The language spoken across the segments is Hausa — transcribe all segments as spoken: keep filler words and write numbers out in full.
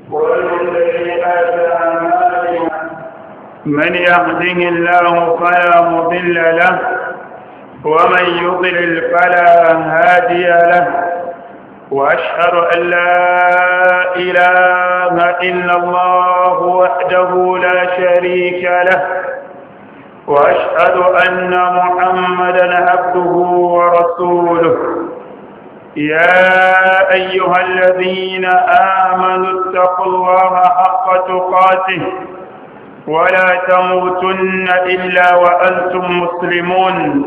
من يهده الله فلا مضل له ومن يضلل فلا هادي له وأشهد أن لا إله إلا الله وحده لا شريك له وأشهد أن محمدا عبده ورسوله. يا أيها الذين آمنوا اتقوا الله حق تقاته ولا تموتن إلا وأنتم مسلمون.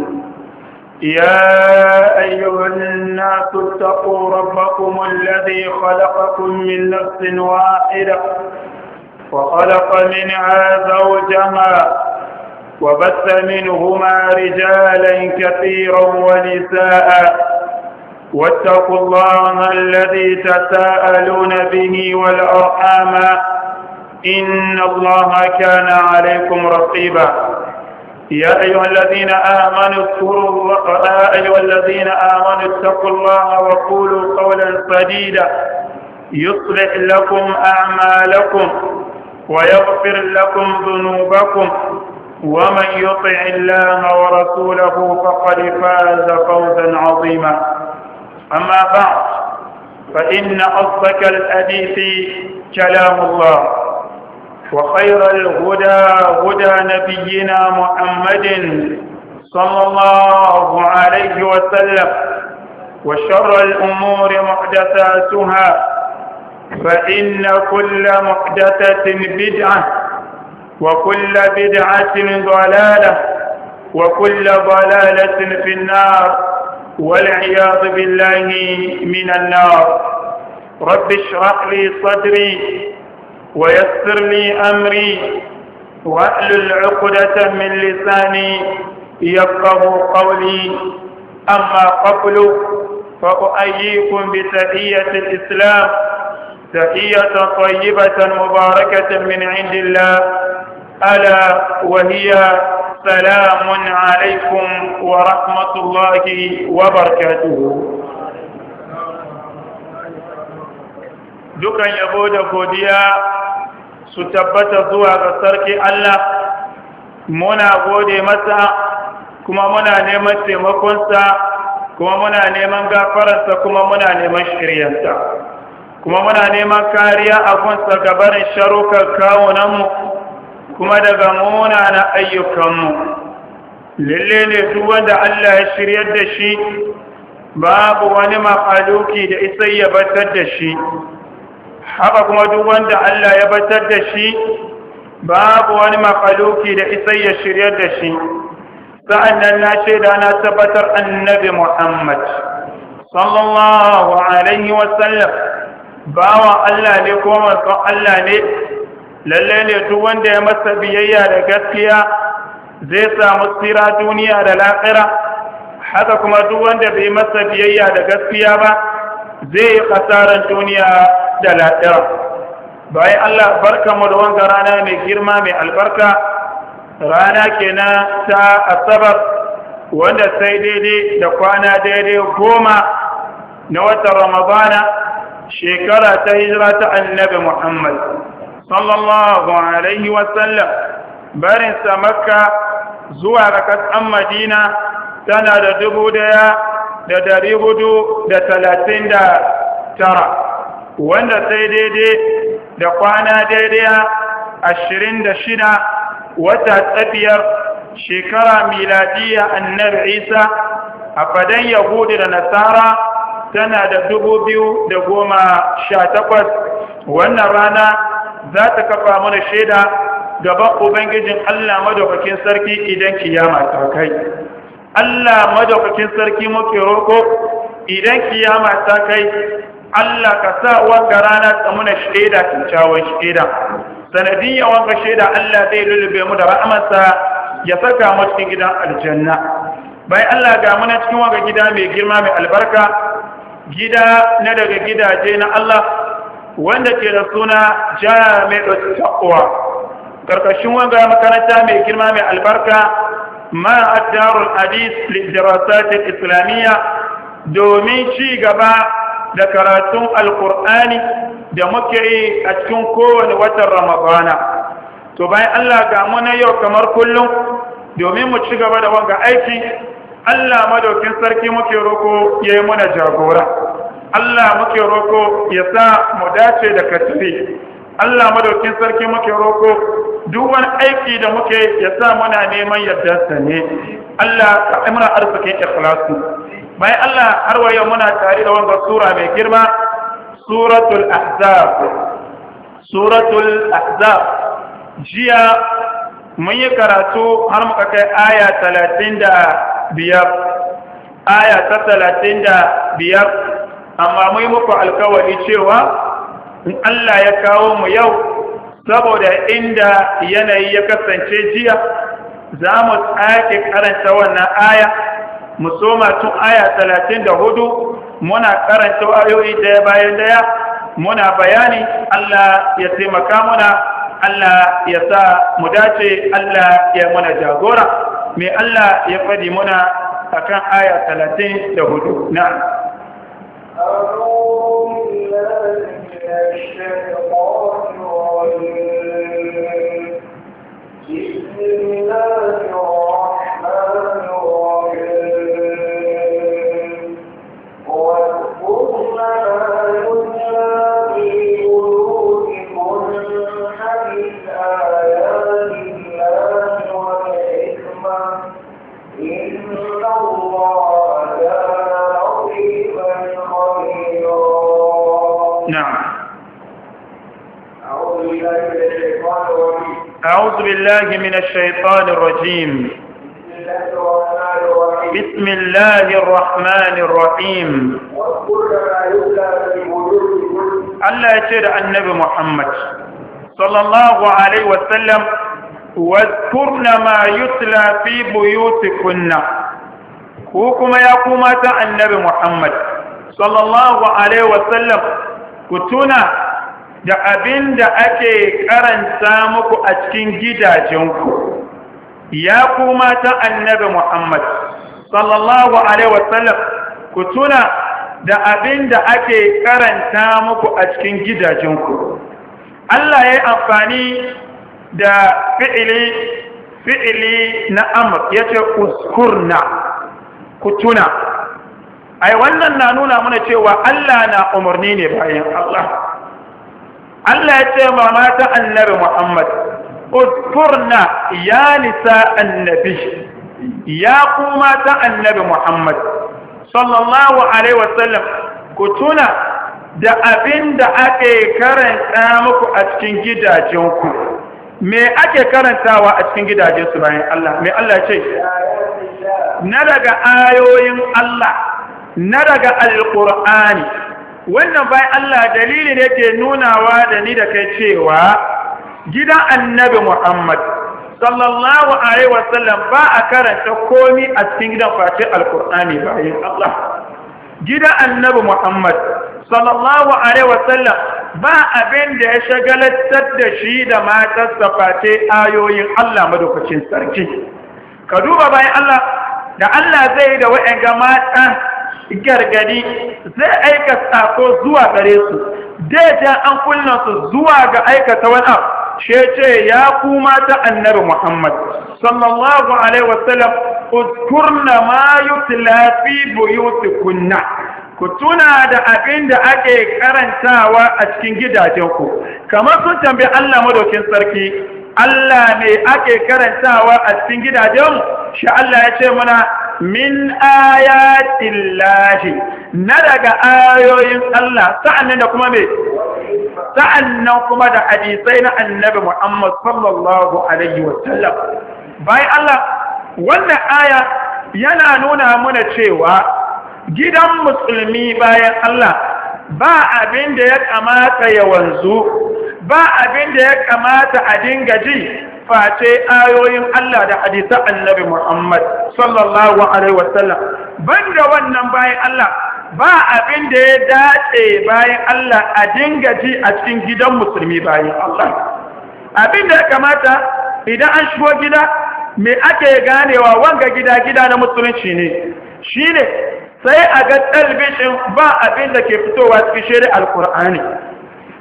يا أيها الناس اتقوا ربكم الذي خلقكم من نفس واحدة وخلق منها زوجها وبث منهما رجالا كثيرا ونساء واتقوا الله الذي تساءلون به والأرحام إن الله كان عليكم رقيبا. يا أيها الذين آمنوا اذكروا الله يا أيها الذين آمنوا اتقوا الله وقولوا قولا سديدا يصلح لكم أعمالكم ويغفر لكم ذنوبكم ومن يطع الله ورسوله فقد فاز فوزا عظيما. أما بعد فإن أصدق الحديث كلام الله وخير الهدى هدى نبينا محمد صلى الله عليه وسلم وشر الأمور محدثاتها فإن كل محدثة بدعة وكل بدعة ضلالة وكل ضلالة في النار والعياذ بالله من النار. رب اشرح لي صدري ويسر لي أمري واحلل عقدة من لساني يفقه قولي. أما قبل فأحييكم بتحية الإسلام تحية طيبة مباركة من عند الله ألا وهي سلام عليكم ورحمة الله وبركاته. dukan yabo da godiya su tabbata zuwa ga sarki Allah. Muna gode masa kuma muna neman taimakonsa kuma muna neman gafararsa kuma muna neman shiryarsa kuma muna neman kariya a gunsa gabarin sharukan kawunanmu kuma daga munanan ayyukanmu. Lalle ne duk wanda Allah ya shiryar da shi babu wani mahaluki da isa ya batar da shi, haka kuma duk wanda Allah ya batar da shi babu wani mahaluki da isa ya shiryar da shi. Sa'annan na shaida na tabbatar annabi Muhammad sallallahu alaihi wasallam bawa Allah ne kuma manzon Allah ne. Lalle ne duk wanda ya masa biyayya da gaskiya zai samu tsira duniya da lahira, haka kuma duk wanda bai masa biyayya da gaskiya ba zai yi kasaran duniya da lahira. Bayan Allah barkamu da wanga rana mai girma mai albarka, rana kenan ta Asabar wanda sai daidai da kwana daidai goma na watan Ramadana shekara ta hijira ta annabi Muhammad sallallahu alaihi wasallam barinsa Makka zuwa ga ƙasar Madina tana da dubu daya da dari hudu da talatin da tara wanda sai daidai da kwana daidai ashirin da shida wata tsabiyar shekara miladiya annabi Isa a fadan Yahudi da Nasara tana da dubu biyu da goma sha takwas. Wannan rana za ta kafa mana shaida gaban Ubangijin Allah madaukakin sarki idan kiyama ta kai. Allah madaukakin sarki muke roko idan kiyama ta kai, Allah ka sa wanga rana ta muna shaida kyakkyawan shaida. Sanadiyya wanga shaida Allah zai lulube mu da rahmarsa ya saka mu cikin gidan aljanna. Bayan Allah ga muna cikin wanga gida mai girma mai albarka, gida na daga gidaje na Allah wanda ke da suna Jami'ut Taqwa. Karkashin wanga makaranta mai girma mai albarka ma ad-Darul Hadith lid-Dirasat al-Islamiyya domin ci gaba da karatun Alkur'ani da muke yi a cikin kowane watan Ramadana. To bayan Allah ga mu na yau kamar kullum domin mu ci gaba da wanga aiki, Allah madaukin sarki muke roko ya yi muna jagora. Allah muke roko ya sa mu dace da katiri. Allah madaukin sarki muke roko duk wani aiki da muke ya sa muna neman yardarsa ne. Allah ka imra arzikin ikhlasu. Bayan Allah har wa yau muna tare da wanga sura mai girma, suratul ahzab. Suratul ahzab. Jiya mun yi karatu har muka kai aya talatin da biyar. Aya ta talatin da biyar. Amma mun yi muku alkawari cewa in Allah ya kawo mu yau saboda inda yanayi ya kasance jiya za mu tsake karanta wannan aya mu soma tun aya talatin da hudu muna karanta ayoyi daya bayan daya muna bayani. Allah ya taimaka muna, Allah ya sa mu dace, Allah ya muna jagora. Me Allah ya fadi muna akan aya talatin da hudu. Na'am. الشيطان الرجيم بسم الله الرحمن الرحيم واذكرن ما يتلى في بيوتكن من آيات الله والحكمة إن الله كان لطيفا خبيرا. نعم. أعوذ بالله من الشيطان الرجيم. بسم الله الرحمن الرحيم. الله يشهد النبي محمد صلى الله عليه وسلم واذكرن ما يتلى في بيوتكن. كوكما يقوم النبي محمد صلى الله عليه وسلم كتنا da abin da ake karanta muku a cikin gidajenku, ya kuma ta annabi Muhammad sallallahu alaihi wasallam ku tuna da abin da ake karanta muku a cikin gidajenku. Allah ya yi amfani da fi'ili fi'ili na amr yace uskurna, ku tuna. Ai wannan na nuna mana cewa Allah na umarni ne bayan Allah. Allah ya ce ma mata annabi Muhammad, uskurna ya nisa annabi, ya ku mata annabi Muhammad sallallahu alaihi wasallam ku tuna da abin da ake karanta muku a cikin gidajenku. Me ake karantawa a cikin gidajensu bayan Allah? Me Allah ce? Na daga ayoyin Allah, na daga alƙur'ani. Wannan bayan Allah dalili ne ke nunawa da ni da kai cewa gidan annabi Muhammad sallallahu alaihi wasallam ba a karanta komi a cikin gidan face alkur'ani bayan Allah. Gidan annabi Muhammad sallallahu alaihi wasallam ba abin da ya shagalatar da shi da matarsa face ayoyin Allah madaukakin sarki. Ka duba bayan Allah da Allah zai da wa'anga mata gargadi, zai aika sako zuwa gare su, daidai an kulla su zuwa ga aikata wani abu. She ce ya kuma ta annabi Muhammad sallallahu alaihi wasallam uzkurna ma yutla fi buyutikunna, ku tuna da abin da ake karantawa a cikin gidajenku. Kamar sun tambayi Allah madaukin sarki, Allah ne ake karantawa a cikin gidajen? Shi Allah ya ce mana min ayatin lahi, na daga ayoyin Allah, sa'annan da kuma me? Sa'annan kuma da hadisai na annabi Muhammad sallallahu alaihi wasallam. Bayan Allah, wannan aya yana nuna mana cewa gidan musulmi bayan Allah ba abin da ya kamata ya wanzu, ba abin da ya kamata a dinga ji face ayoyin Allah da hadisan annabi Muhammad sallallahu alaihi wasallam. Banda wannan bayan Allah ba abin da ya dace bayan Allah a dinga ji a cikin gidan musulmi bayan Allah. Abin da ya kamata idan an shigo gida, me ake ganewa wanga gida gida na musulunci ne, shine sai a ga talbishin ba abin da ke fitowa cikin shari'ar Alkur'ani.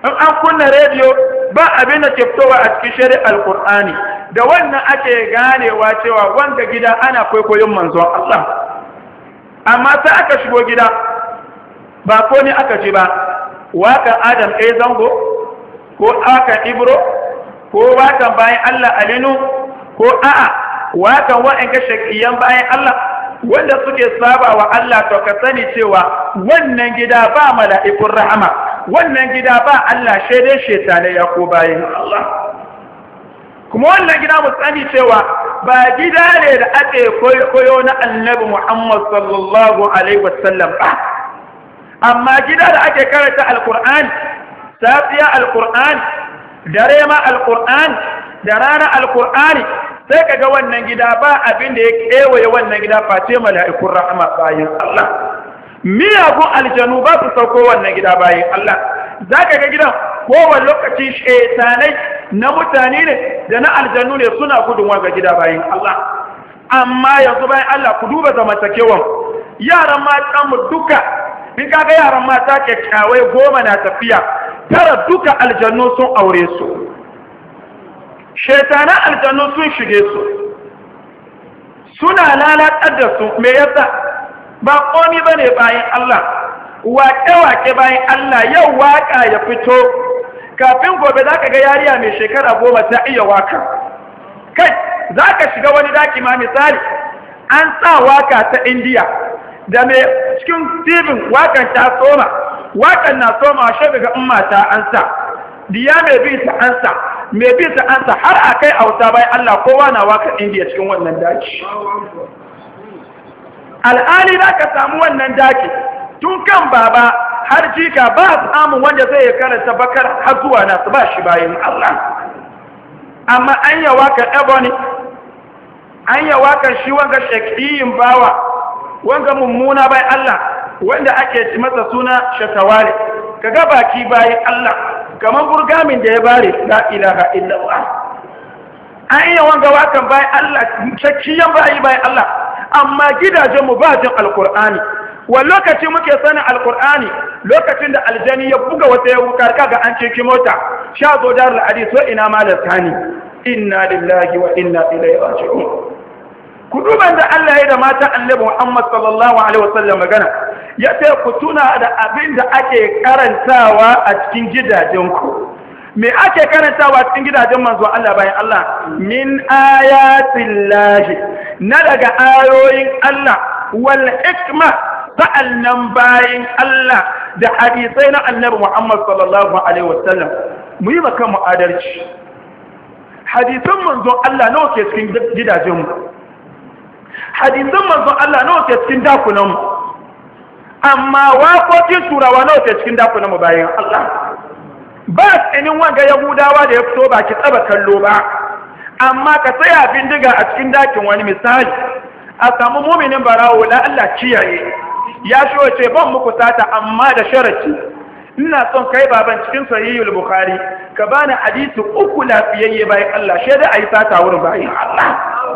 in an kunna rediyo ba abin da ke fitowa a cikin shari'ar alkur'ani da wannan ake ganewa cewa wanda gida ana kwaikwayon manzon Allah amma sai aka shigo gida ba ko ne aka ji ba wakan Adam A Zango ko wakan Ibro ko wakan bayan Allah Alinu ko a'a wakan wa'anka shakiyan bayan Allah wanda suke saba wa Allah to ka sani cewa wannan gida ba mala'ikun rahama wannan gida ba Allah shaidai shetane ya ko bayan Allah kuma wannan gida mu sani cewa ba gida ne da ake koyo na annabi Muhammad sallallahu alaihi wasallam ba amma gida da ake karanta alqur'ani safiya alqur'ani dare ma alqur'ani da rana alqur'ani sai kaga wannan gida ba abin da ya kewaye wannan gida face mala'ikun rahama bayan Allah miyagun aljanu ba su sauko wannan gida bayan Allah zaka ga gidan kowane lokaci shetanai na mutane ne da na aljanu ne suna gudun ga gida bayan Allah amma yanzu bayan Allah ku duba zamantakewan yaran matan mu duka in kaga yaran mata kyakkyawai goma na tafiya tara duka aljannu sun aure su shetanan aljannu sun shige su suna lalatar da su me yasa ba komi bane bayan Allah waƙe-waƙe bayan Allah yau waƙa ya fito kafin gobe zaka ga yariya mai shekara goma ta iya waka kai zaka shiga wani daki ma misali an sa waka ta Indiya da mai cikin tibin wakan ta soma wakan na soma shi daga umma ta ansa diya mai bi ta ansa mai bi ta ansa har akai auta bayan Allah kowa na wakan Indiya cikin wannan daki al'ali da ka samu wannan daki tun kan baba har jika ba samun wanda zai karanta bakar har zuwa nasu ba shi bayan Allah amma an yawa ka ebony an yawa ka shi wanga shakiyin bawa wanga mummuna bayan Allah wanda ake ci masa suna shatawale kaga baki bayan Allah kamar burgamin da ya bare la ilaha illallah an yawa wanga wakan bayan Allah shakiyan bayi bayan Allah amma gidajenmu ba jin alkur'ani wa lokaci muke sanin alkur'ani lokacin da aljani ya buga wata ya wukar kaga an ciki mota sha zo dar al'adi so ina malar tani inna lillahi wa inna ilaihi raji'un ku duban da Allah ya da mata annabi Muhammad sallallahu alaihi wasallam magana ya ce ku tuna da abin da ake karantawa a cikin gidajenku me ake karantawa cikin gidajen manzo Allah bayan Allah min ayatillahi na daga ayoyin Allah wal hikma sa'annan bayan Allah da hadisai na annabi Muhammad sallallahu alaihi wasallam mu yi maka mu adalci hadisan manzo Allah nawa ke cikin gidajen mu hadisan manzo Allah nawa ke cikin dakunan mu amma waƙoƙin turawa nawa ke cikin dakunan mu bayan Allah ba tsinin wanga yahudawa da ya fito ba ki tsaba kallo ba amma ka tsaya bindiga a cikin dakin wani misali a samu muminin barawo la Allah kiyaye ya shi wace ban muku sata amma da sharaki ina son kai baban cikin sahihul bukhari ka bani hadisi uku lafiyayye bayan Allah shaida ayi sata wurin bayan Allah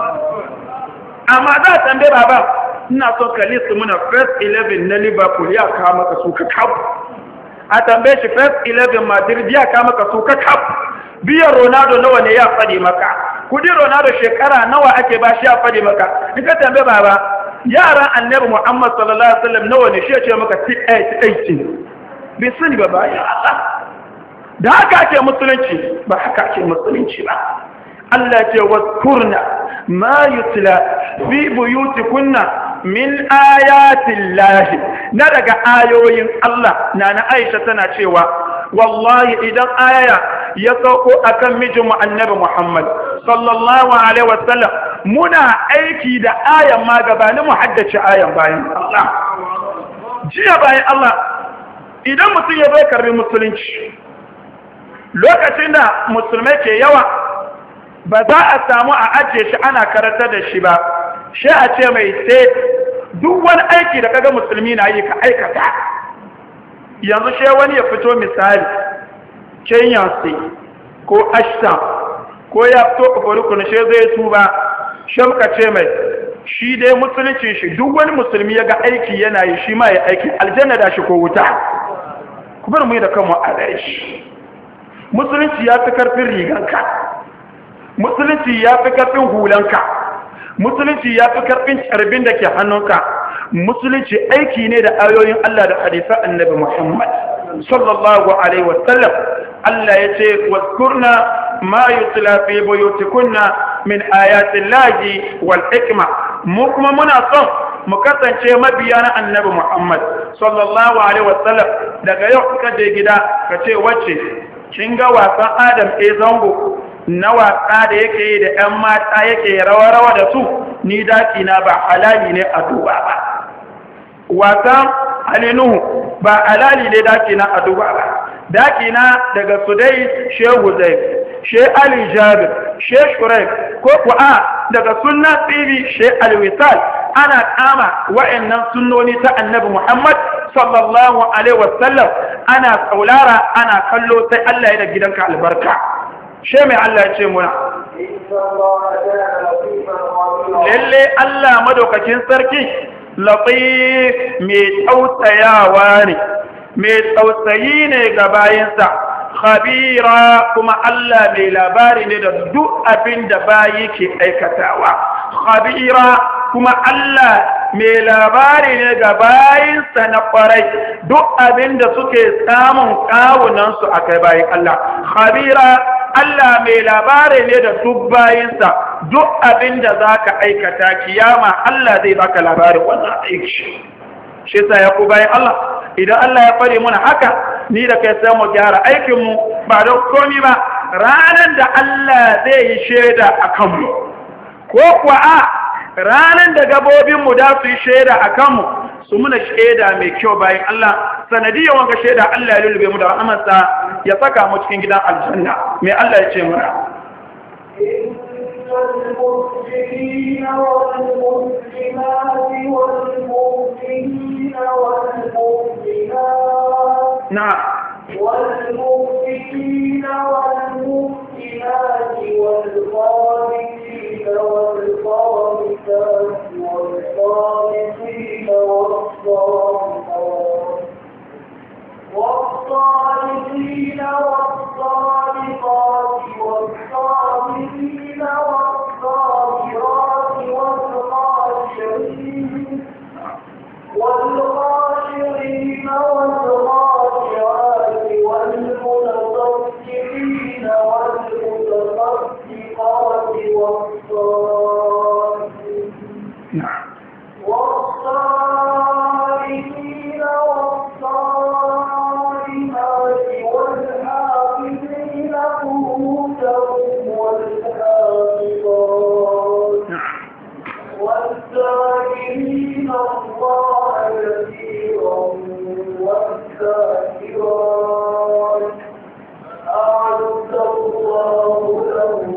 amma za ta tambaye baba ina son ka list muna first eleven na Liverpool ya kawo maka su ka kawo a tambaye shi first eleven Madrid ya kawo maka su ka kawo biyan Ronaldo nawa ne ya fadi maka kudi Ronaldo shekara nawa ake ba shi ya fadi maka in ka tambaye baba yaran annabi Muhammad sallallahu alaihi wasallam nawa ne shi ya ce maka eighteen bai sani ba bayan Allah da haka ake musulunci ba haka ake musulunci ba Allah ce waskurna ma yutla fi buyutikunna min ayatin lahi na daga ayoyin Allah na na Aisha tana cewa wallahi idan aya ya sauko akan mijinmu annabi Muhammad sallallahu alaihi wasallam muna aiki da ayan ma gabanin mu haddace ayan bayan Allah jiya bayan Allah idan mutum ya bai karbi musulunci lokacin da musulmai ke yawa ba za a samu a ajiye shi ana karanta da shi ba shi a ce mai sai duk wani aiki da kaga musulmi na yi ka aikata yanzu shi wani ya fito misali Kenya sai ko ashta ko ya fito kafarukun shi zai tuba shi muka ce mai shi dai musulunci shi duk wani musulmi ya ga aiki yana yi shi ma ya aiki aljanna da shi ko wuta ku bar mu yi da kanmu a shi musulunci ya fi karfin riganka, musulunci ya fi karfin hulanka, musulunci ya fi karfin carbin da ke hannunka. Musulunci aiki ne da ayoyin Allah da hadisan annabi Muhammad sallallahu alaihi wasallam. Allah ya ce wadkurna ma yutla fi buyutikunna min ayati llahi wal hikma. Mu kuma muna son mu kasance mabiya na annabi Muhammad sallallahu alaihi wasallam. Daga yau ka je gida ka ce wacce kin ga wasan Adam e zango na wasa da yake yi da ƴan mata yake rawa-rawa da su, ni daki na ba halali ne a duba ba. Wasan Alinuhu ba halali ne daki na a duba ba. Daki na daga Sudai Shehu Zai, She Ali Jabir, She Shuraik, ko kuwa daga Sunna T V She Alwisal. Ana kama wa'annan sunnoni ta Annabi Muhammad sallallahu alaihi wasallam, ana saulara ana kallo sai Allah ya da gidanka albarka. She mai Allah ya ce muna lalle Allah madaukakin sarki latif mai tausayawa ne, mai tausayi ne ga bayinsa, khabira kuma Allah mai labari ne da duk abin da bayi ke aikatawa. Khabira kuma Allah mai labari ne ga bayinsa na kwarai, duk abin da suke samun kawunansu a kai bayin Allah. Khabira Allah mai labari ne da duk bayinsa, duk abin da za ka aikata kiyama Allah zai baka labarin wannan aiki. Shi sa ya ku bayan Allah, idan Allah ya fari muna haka, ni da kai sai mu gyara aikinmu ba don komi ba, ranar da Allah zai yi shaida a kanmu, ko kuwa a ranar da gabobinmu da su yi shaida a kanmu, su muna shaida mai kyau bayan Allah. Sanadiyar wanka shaida Allah ya lulube mu da rahamarsa ya saka mu cikin gidan aljanna. Mai Allah ya ce muna والمسلمين والمسلمات والمؤمنين والمؤمنات نعم والمؤمنين والمؤمنات والقانتين والقانتات والصالحين والصالحات والصالحين والصالحات والصابرين والصابرات والخاشعين والخاشعين والخاشعات والمتصدقين والمتصدقات والصائمين والصائمين والصائمات والحافظين فروجهم والحافظات والذاكرين الله كثيرا والذاكرات أعد الله لهم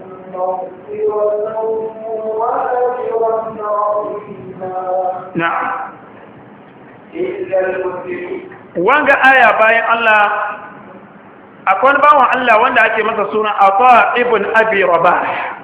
مغفرة وأجرا عظيما. نعم. إلا المسلمين. Wanga aya bayan Allah akwai bawan Allah wanda ake masa suna Ata ibn Abi Rabah.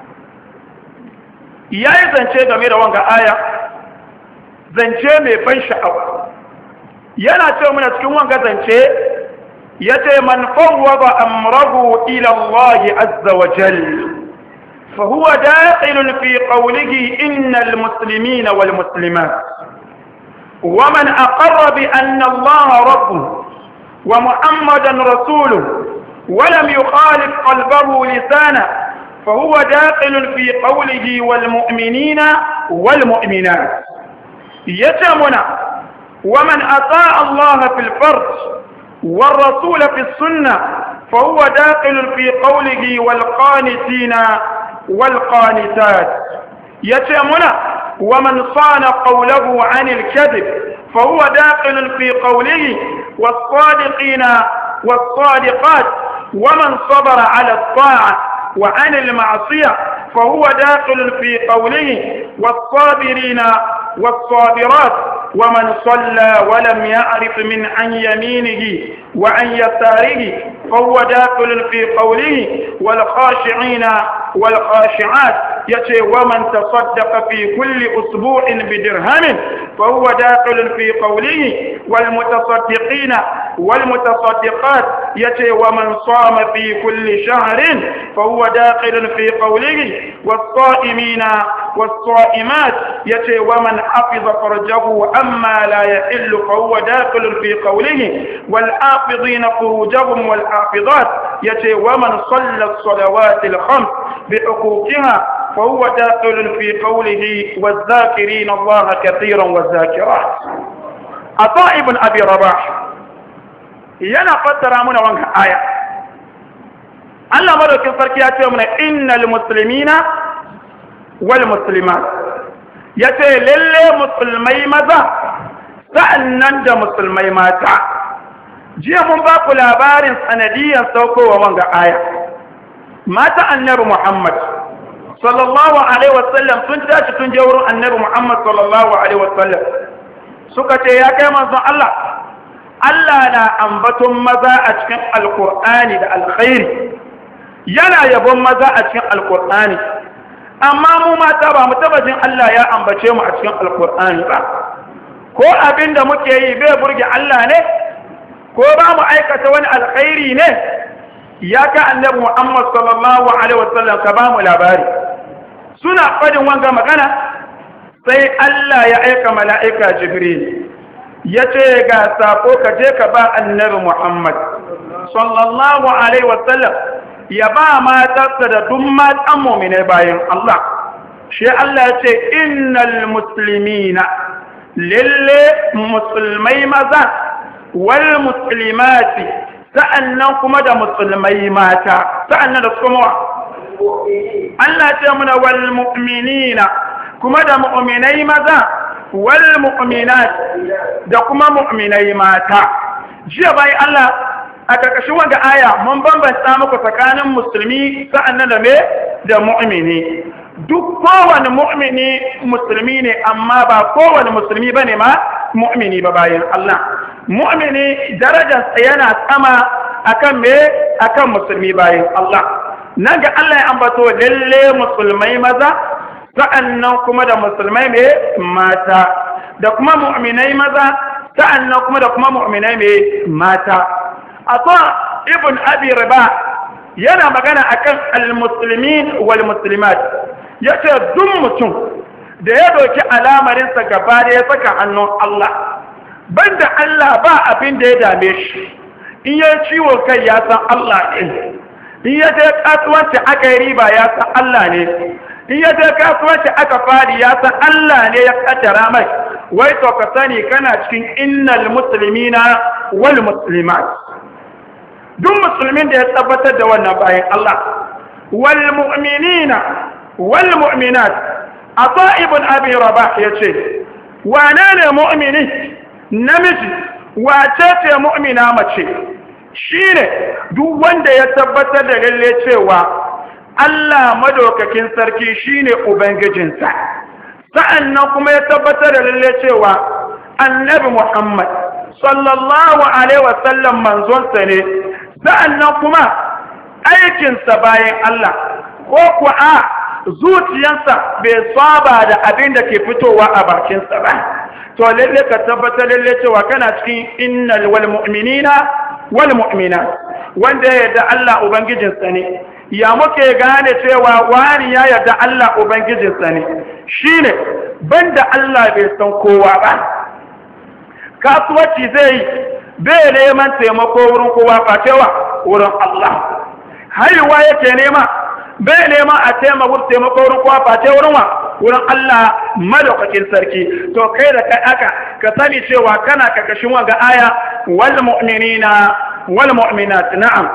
Yayi zance game da wanga aya, zance mai ban sha'awa. Yana cewa muna cikin wanga zance yace man fawwada amrahu ila Allah azza wa jalla fa huwa dakhilun fi qawlihi innal muslimina wal muslimat ومن أقر بأن الله ربه ومحمدا رسوله ولم يخالف قلبه لسانه فهو داخل في قوله والمؤمنين والمؤمنات. يتمنى ومن أطاع الله في الفرج والرسول في السنة فهو داخل في قوله والقانتين والقانتات. يتمنى ومن صان قوله عن الكذب فهو داخل في قوله والصادقين والصادقات. ومن صبر على الطاعة وعن المعصية فهو داخل في قوله والصابرين والصابرات. ومن صلى ولم يعرف من عن يمينه وعن يساره فهو داخل في قوله والخاشعين والخاشعات. يتي ومن تصدق في كل أسبوع بدرهم فهو داخل في قوله والمتصدقين والمتصدقات يتي ومن صام في كل شهر فهو داخل في قوله والصائمين والصائمات يتي ومن حفظ فرجه أما لا يحل فهو داخل في قوله والحافظين فروجهم والحافظات يتي ومن صلى الصلوات الخمس بحقوقها فهو داخل في قوله والذاكرين الله كثيرا والذاكرات. عطاء بن أبي رباح yana fassara muna wannan aya. Allah madaukin sarki ya ce muna innal muslimina wal muslimat, yace lalle musulmai maza sa'annan da musulmai mata. Jiya mun ba ku labarin sanadiyan saukowa wannan aya. Mata annabi Muhammad sallallahu alaihi wasallam sun tashi tun je wurin annabi Muhammad sallallahu alaihi wasallam suka ce ya kai manzon Allah Allah na ambaton maza a cikin alkur'ani da alkhairi, yana yabon maza a cikin alkur'ani, amma mu mata ba mu taba jin Allah ya ambace mu a cikin alkur'ani ba. Ko abin da muke yi bai burge Allah ne, ko ba mu aikata wani alkhairi ne, ya ka annabi Muhammad sallallahu alaihi wasallam ka ba mu labari. Suna fadin wanga magana sai Allah ya aika mala'ika Jibril ya ce ga sako ka je ka ba annabi Muhammad sallallahu alaihi wasallam ya ba matarsa da duk matan mu'mine bayan Allah. Shi Allah ya ce innal muslimina lalle musulmai maza wal muslimati sa'annan kuma da musulmai mata sa'annan da kuma Allah ya ce muna wal mu'minina kuma da mu'minai maza wal mu'minat da kuma mu'minai mata. Jiya bai Allah a karkashin wanda aya mun bambanta muku tsakanin musulmi sa'annan da me da mu'mini. Duk kowane mu'mini musulmi ne amma ba kowane musulmi bane ma mu'mini ba bayan Allah. Mu'mini darajarsa yana sama akan me akan musulmi bayan Allah. Nan ga Allah ya ambato lalle musulmai maza sa'annan kuma da musulmai mai mata da kuma mu'minai maza sa'annan kuma da kuma mu'minai mai mata. Ata ibn Abi Riba yana magana akan al-muslimin wal muslimat, yace duk mutum da ya doki alamarinsa gaba da ya saka hannun Allah, banda Allah ba abin da ya dame shi. In ya ciwo kai ya san Allah ne, in ya je kasuwanci aka yi riba ya san Allah ne, in ya je kasuwanci aka fadi ya san Allah ne ya kaddara mai. Wai to ka sani kana cikin innal muslimina wal muslimat. Duk musulmin da ya tabbatar da wannan bayan Allah wal mu'minina wal mu'minat. Ata ibn Abi Rabah yace wane ne mu'mini namiji, wace ce mu'mina mace? Shine duk wanda ya tabbatar da lalle cewa Allah madaukakin sarki shine ubangijinsa, sa'annan kuma ya tabbatar da lalle cewa annabi Muhammad sallallahu alaihi wasallam manzonsa ne, sa'annan kuma aikinsa bayan Allah ko kuwa a zuciyarsa bai saba da abin da ke fitowa a bakinsa ba, to lalle ka tabbatar lalle cewa kana cikin innal wal mu'minina wal mu'minat, wanda ya yarda Allah ubangijinsa ne. Ya muke gane cewa wani ya yarda Allah ubangijinsa ne? Shine banda Allah bai san kowa ba. Kasuwanci zai yi bai neman taimako wurin kowa fatewa wurin Allah. Haihuwa yake nema bai neman a taimako wurin kowa fate wurin wa wurin Allah madaukakin sarki. To kai da kai aka ka sani cewa kana kakashin wanga aya wal mu'minina wal mu'minat. Na'am,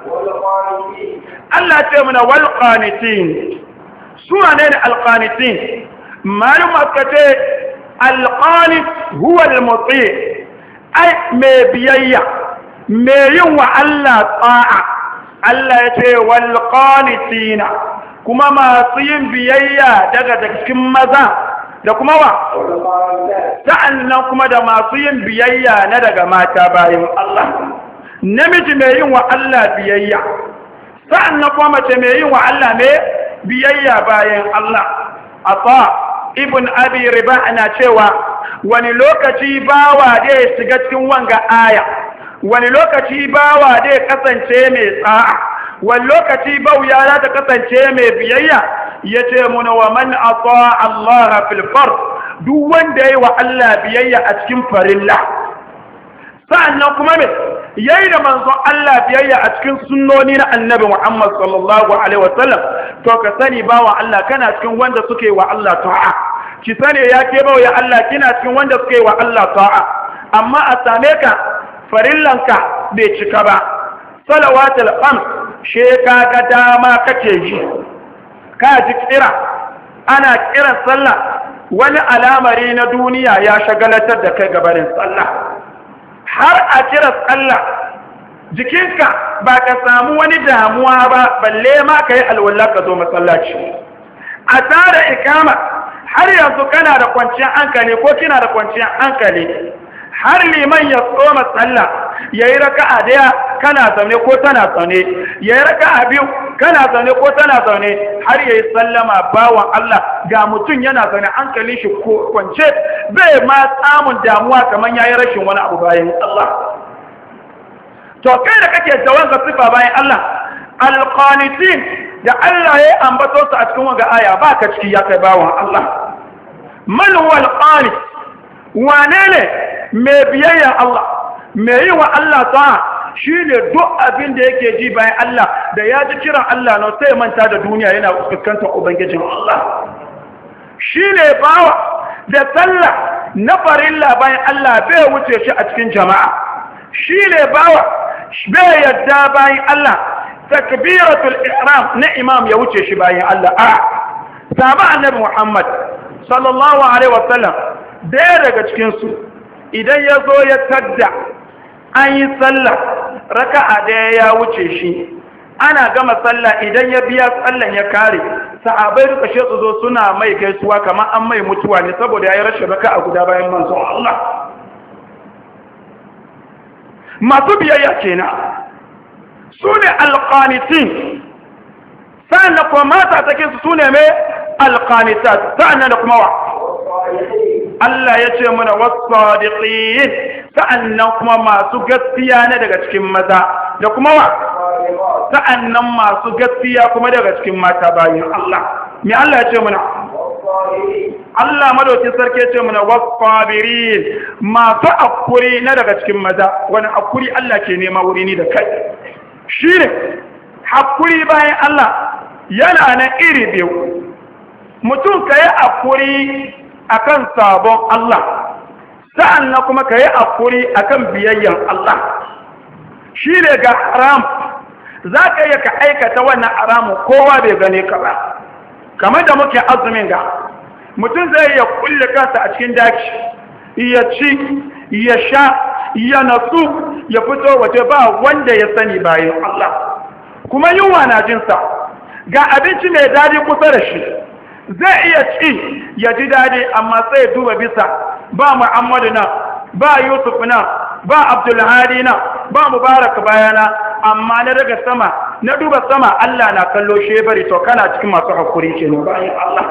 Allah ce muna wal qanitin. Su ne ne al qanitin? Malum aka ce al qanit huwa al muti, ai mai biyayya, mai yin wa Allah ta'a. Allah ya ce wal qanitina, kuma masu yin biyayya daga cikin maza da kuma wa sa'annan kuma da masu yin biyayya na daga mata bayan Allah. Namiji mai yin wa Allah biyayya, sa'annan kuma mace mai yin wa Allah mai biyayya bayan Allah. Ata ibn Abi Riba ana cewa wani lokaci bawa da ya shiga cikin wanga aya wani lokaci bawa dai kasance mai tsa'a, wani lokaci bauya za ta kasance mai biyayya. Yace muna wa man ata Allah fil fard, duk wanda yayi wa Allah biyayya a cikin farilla, sa'annan kuma me yayi da manzon Allah biyayya a cikin sunnoni na Annabi Muhammad sallallahu alaihi wasallam, to ka sani bawa Allah kana cikin wanda suke wa Allah ta'a. Ki sani ya ke bawa Allah kina cikin wanda suke wa Allah ta'a. Amma a same ka farillanka bai cika ba, salawatul khams she kaga dama kake ji, ka ji kira ana kiran sallah, wani alamari na duniya ya shagalatar da kai gabarin sallah. Har a kira sallah jikinka ba ka samu wani damuwa ba, balle ma ka yi alwala ka zo masallaci. A tare ikama har yanzu kana da kwanciyar hankali ko kina da kwanciyar hankali, har liman ya tsoma sallah ya yi raka'a daya kana zaune ko tana zaune, ya yi raka'a biyu kana zaune ko tana zaune, har ya yi sallama bawan Allah ga mutum yana zaune hankalin shi ko kwance, bai ma samun damuwa kamar ya yi rashin wani abu bayan Allah. To kai da kake da wanga sifa bayan Allah, alqanitin da Allah ya ambato su a cikin wanga aya ba ka ciki ya kai bawan Allah. Man huwa alqanit, wane ne mai biyayya Allah, mai yi wa Allah ta shi ne duk abin da yake ji bayan Allah, da ya ji kiran Allah na sai manta da duniya yana fuskantar Ubangijin Allah. Shi ne bawa da sallah na farilla bayan Allah bai wuce shi a cikin jama'a. Shi ne bawa bai yadda bayan Allah takbiratul ihram na imam ya wuce shi bayan Allah. A sahaba annabi Muhammad sallallahu alaihi wasallam daya daga cikin su idan ya zo ya tadda an yi sallah raka'a daya ya wuce shi, ana gama sallah idan ya biya sallan ya kare, sahabbai duka shi su zo suna mai gaisuwa kamar an mai mutuwa ne saboda ya yi rashin raka'a guda bayan manzon Allah. Masu biyayya kenan su ne alqanitin, sa'annan kuma mata take su sune mai alqanitat, sa'annan da kuma wa Allah ya ce mana wasadiqin, sa'annan kuma masu gaskiya ne daga cikin maza, da kuma wa sa'annan masu gaskiya kuma daga cikin mata bayin Allah. Me Allah ya ce mana? Allah madaukin sarki ya ce mana wasabirin, masu akuri na daga cikin maza. Wani akuri Allah ke nema wuri ni da kai shine hakuri bayan Allah yana na iri biyu. Mutum ka yi akuri akan sabon Allah, sa'an na kuma ka yi akuri akan biyayyan Allah. Shi ne ga haram, za ka yi ka aikata wannan haramun kowa bai gane ka ba. Kamar da muke azumin ga, mutum zai ya kulle kansa a cikin daki, ya ci, ya sha, ya nasu, ya fito waje ba wanda ya sani bayan Allah. Kuma yunwa na jinsa, ga abinci mai daɗi kusa da shi, zai iya ci ya ji daɗi, amma sai duba bisa ba Muhammadu na, ba Yusuf na, ba Abdulhadi na, ba Mubarak bayana, amma na daga sama na duba sama Allah na kallo shebari, to kana cikin masu hakuri kenan bayan Allah.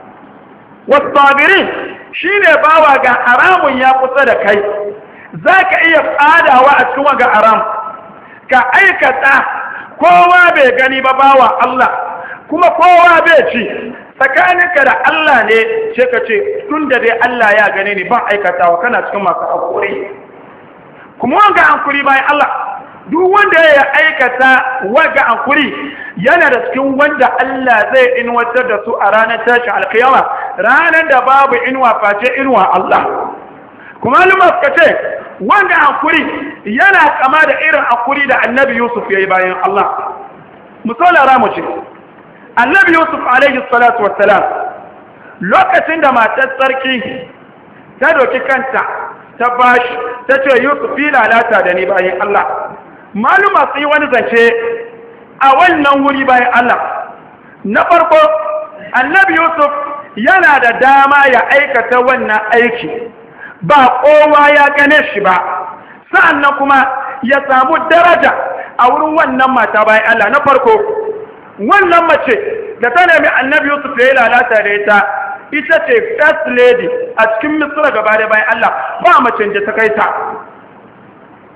Wasabirin shine bawa ga haramun ya kusa da kai, zaka iya fadawa a cikin ga haram ka aikata, kowa bai gani ba bawa Allah, kuma kowa bai ci, tsakaninka da Allah ne ce ka ce tun da dai Allah ya gane ni ban aikatawa, kana cikin masu hakuri. Kuma wanga hankuri bayan Allah, duk wanda ya aikata wanga hankuri yana da cikin wanda Allah zai inuwatar da su a ranar tashin alkiyama, ranar da babu inuwa face inuwa Allah. Kuma lima suka ce wanga hankuri yana kama da irin hankuri da annabi Yusuf ya yi bayan Allah. Musallara mu ce annabi Yusuf alaihi salatu wassalam, lokacin da matar sarki ta doki kanta ta bashi ta ce Yusuf fi lalata da ni bayan Allah, maluma su yi wani zance a wannan wuri bayan Allah. Na farko annabi Yusuf yana da dama ya aikata wannan aiki ba kowa ya gane shi ba, sa'annan kuma ya samu daraja a wurin wannan mata bayan Allah. Na farko wannan mace da ta nemi annabi Yusuf ya yi lalata da ita, ita ce first lady a cikin Misra gaba da bayan Allah, ba mace da ta kai ta.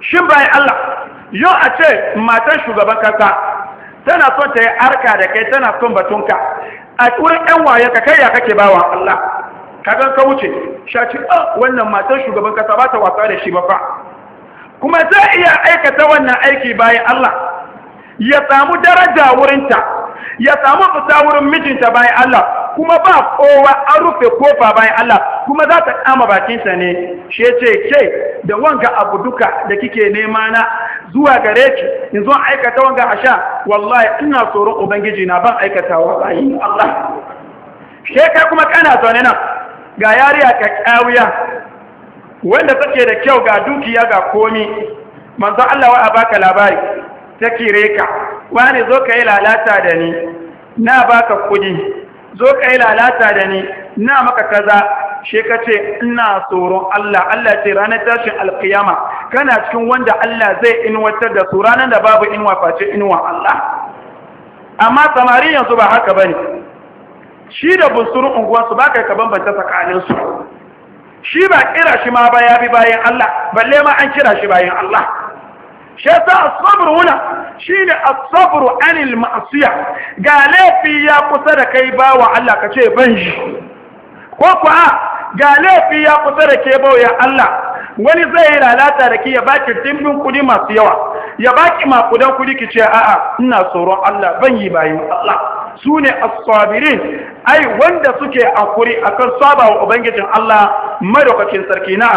shin bayan Allah yau a ce matan shugaban kasa tana son ta yi arka da kai tana son batunka a wurin yan waye ka kai ya kake bawa Allah kagan ka wuce shaci ah wannan matan shugaban kasa ba ta wasa da shi ba fa kuma zai iya aikata wannan aiki bayan Allah ya samu daraja wurinta ya samu fita wurin mijinta bayan Allah kuma ba kowa an rufe kofa bayan Allah kuma za ta kama bakinta ne shi ce ke da wanga abu duka da kike nema na zuwa gare ki in zo aikata wanga asha wallahi ina tsoron ubangiji na ban aikatawa bayan Allah shi kai kuma kana zaune nan ga yariya ka kyawiya wanda take da kyau ga dukiya ga komi manzo Allah wa baka labari ta kire ka wani zo ka yi lalata da ni na baka kudi zo ka yi lalata da ni na maka kaza she ka ce ina tsoron Allah Allah ce ranar tashin alkiyama kana cikin wanda Allah zai inuwatar da su ranar da babu inuwa face inuwa Allah amma samari yanzu ba haka bane shi da bunsurun unguwansu ba kai ka bambanta tsakaninsu shi ba kira shi ma ba ya bi bayan Allah balle ma an kira shi bayan Allah shi yasa as-sabr huna shine as-sabr anil ma'siya ga laifi ya kusa da kai bawa Allah kace ban shi ko kuwa ga laifi ya kusa da ke bawa Allah wani zai yi lalata da ki ya baki dimbin kudi masu yawa ya baki makudan kudi ki ce a'a ina tsoron Allah ban yi bayan Allah sune as-sabirin ai wanda suke akuri akan sabawa ubangijin Allah madaukakin sarki na'am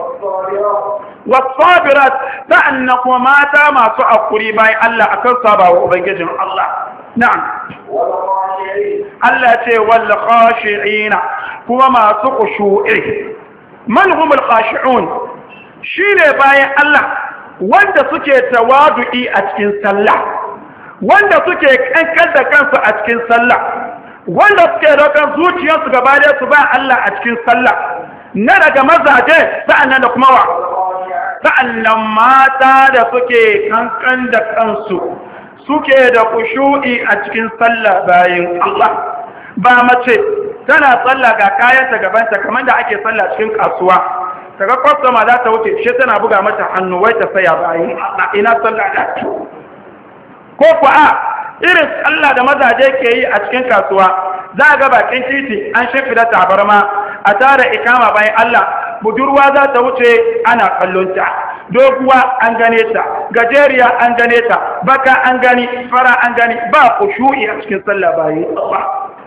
wasabirat sa'annan kuma mata masu akuri bayan Allah akan sabawa ubangijin Allah na'am Allah ce wal khashi'ina kuma masu khushu'i man humul khashi'un shine bayan Allah wanda suke tawadu'i a cikin sallah wanda suke kankan da kansu a cikin sallah wanda suke roƙon zuciyarsu gaba da su ba Allah a cikin sallah na daga mazaje sa'annan da kuma wa sa'annan mata da suke kankan da kansu suke da kushu'i a cikin sallah bayan Allah ba mace tana sallah ga kayanta gabanta kamar da ake sallah cikin kasuwa kaga kwastoma za ta wuce shi tana buga mata hannu wai ta saya bayan Allah ina sallah da ko kuwa irin sallah da mazaje ke yi a cikin kasuwa za ga bakin titi an shimfida tabarma a tare ikama bayan Allah budurwa za ta wuce ana kallonta doguwa an gane ta gajeriya an gane ta baka an gani fara an gani ba kushu'i a cikin sallah bayan Allah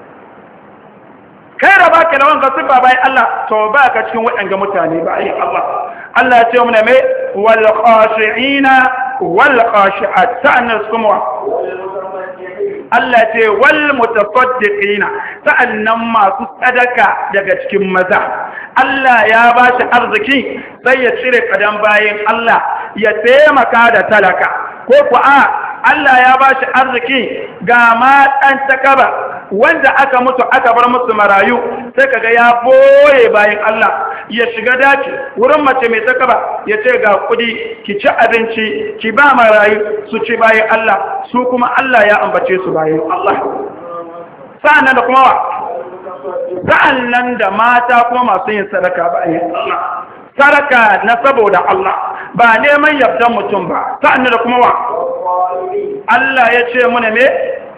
kai da baka da wanga sifa bayan Allah to ba ka cikin waɗanga mutane bayan Allah Allah ya ce mu ne me wal khashi'ina wal khashi'at sa'annas kuma Allah ce wal mutasaddiqina sa'annan masu sadaka daga cikin maza Allah ya ba shi arziki sai ya cire kadan bayan Allah ya taimaka da talaka ko ku a Allah ya ba shi arziki ga matan takaba wanda aka mutu aka bar musu marayu sai kaga ya boye bayan Allah ya shiga daci wurin mace mai takaba ya ce ga kudi ki ci abinci ki ba marayu su ci bayan Allah su kuma Allah ya ambace su bayan Allah sa'annan da kuma wa sa'annan da mata kuma masu yin sadaka bayan Allah sadaka na saboda Allah ba neman yabdan mutum ba sa'annan da kuma wa Allah ya ce mu ne me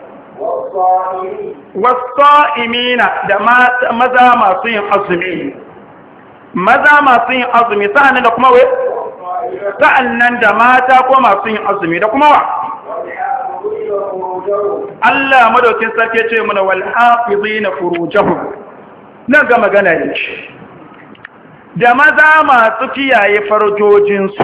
wasa'imina da maza masu yin azumi maza masu yin azumi sa'annan da kuma we sa'annan da mata ko masu yin azumi da kuma wa Allah madaukin sarki ce mana wal hafizina furujahum nan ga magana yake da maza masu kiyaye farjojinsu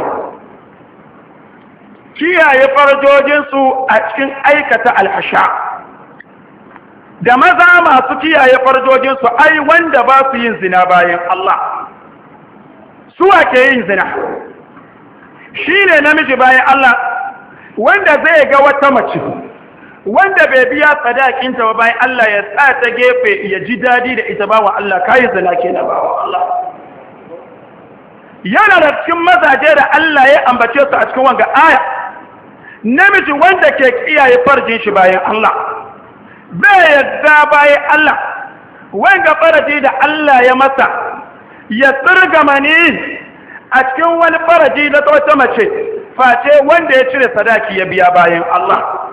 kiyaye farjojinsu a cikin aikata alhasha da maza masu kiyaye farjojinsu ai wanda ba su yin zina bayan Allah su ake yin zina shi ne namiji bayan Allah wanda zai ga wata mace wanda bai biya sadakinta ba bayan Allah ya sa ta gefe ya ji dadi da ita bawa Allah kayi zina kenan bawa Allah yana da cikin mazaje da Allah ya ambace su a cikin wanga aya namiji wanda ke kiyaye farjin shi bayan Allah bai yadda bayan Allah wanga farji da Allah ya masa ya tsirga mani a cikin wani faraji na wata mace face wanda ya cire sadaki ya biya bayan Allah.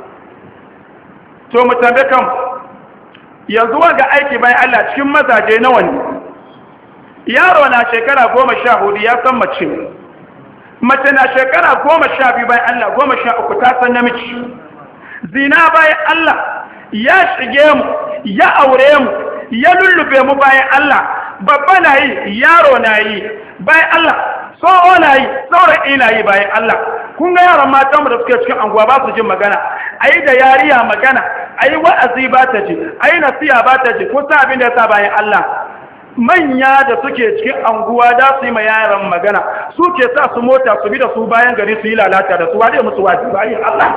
To mu tambaye kan yanzu ga aiki bayan Allah cikin mazaje nawa ne? Yaro na shekara goma sha hudu ya san mace, mace na shekara goma sha biyu bayan Allah goma sha uku ta san namiji. Zina bayan Allah ya shige mu, ya aure mu, ya lullube mu bayan Allah, babba na yi, yaro na yi bayan Allah, tsoho na yi, saurayi na yi bayan Allah. Kun ga yaran matanmu da suke cikin anguwa ba su jin magana, a yi da yariya magana, a yi wa'azi ba ta ji, a yi nasiya ba ta ji, kun sa abin da ya sa bayan Allah. Manya da suke cikin anguwa da su yi ma yaran magana, su ke sa su mota su bi da su bayan gari su yi lalata da su, wa zai musu wajibi bayan Allah.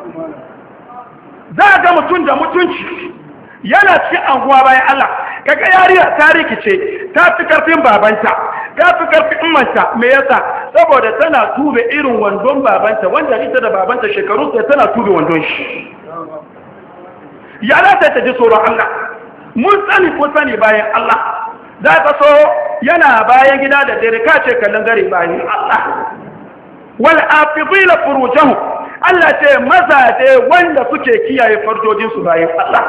Za a ga mutum da mutunci yana cikin anguwa bayan Allah, kaga yariya ta rikice, ta fi karfin babanta, ta fi karfin ummanta, me yasa? Saboda tana tube irin wandon babanta, wanda ita da babanta shekaru sai tana tube wandon shi. Ya za ta ji tsoron Allah, mun sani ko sani bayan Allah, za ka so yana bayan gida da dare ka ce kallon gari bayan Allah. Wal afidila furujahu, Allah ce mazaje wanda suke kiyaye farjojinsu bayan Allah.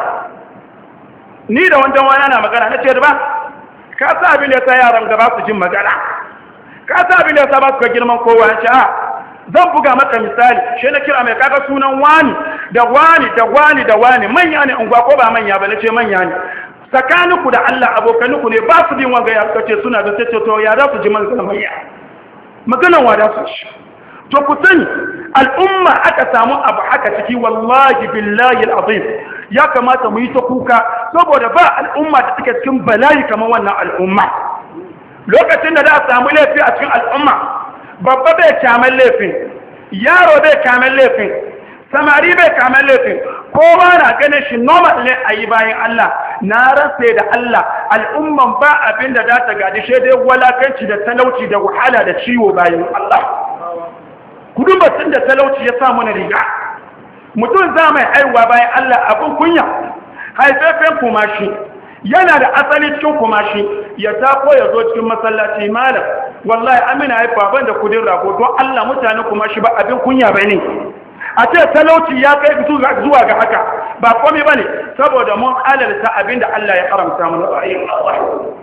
Ni da wancan wani na magana na ce da ba, ka sa abin da ya sa yaran gaba su jin magana, ka sa abin da ya sa ba su ga girman kowa ya ce a zan buga maka misali, shi na kira mai kaga sunan wani da wani da wani da wani manya ne unguwa ko ba manya ba na ce manya ne. Tsakaninku da Allah abokaninku ne ba su bin wanga ya kace suna da sai to ya za su ji maganar manya. Maganar wa da su shi. To ku sani al'umma aka samu abu haka ciki wallahi billahi al'azim ya kamata mu yi ta kuka saboda ba al'umma da take cikin bala'i kamar wannan al'umma. Lokacin da za a samu laifi a cikin al'umma babba bai kyaman laifin, yaro bai kyaman laifin, samari bai kyaman laifin, kowa na ganin shi normal ne a yi bayan Allah. Na rasa da Allah al'umman ba abin da za ta gadi shi dai walakanci da talauci da wahala da ciwo bayan Allah. Kudin batun da talauci ya samu na riga, mutum za mai aiwa bayan Allah abin kunya, haifafen kumashi, yana da asali cikin kumashi, ya tako ya zo cikin masallaci malam, wallahi amina haifa ban da kudin rago, don Allah mutane kumashi ba abin kunya ba ne. A ce talauci ya kai zuwa ga haka, ba komai ba ne, saboda mun halarta abin da Allah ya haramta mana ra'ayin Allah.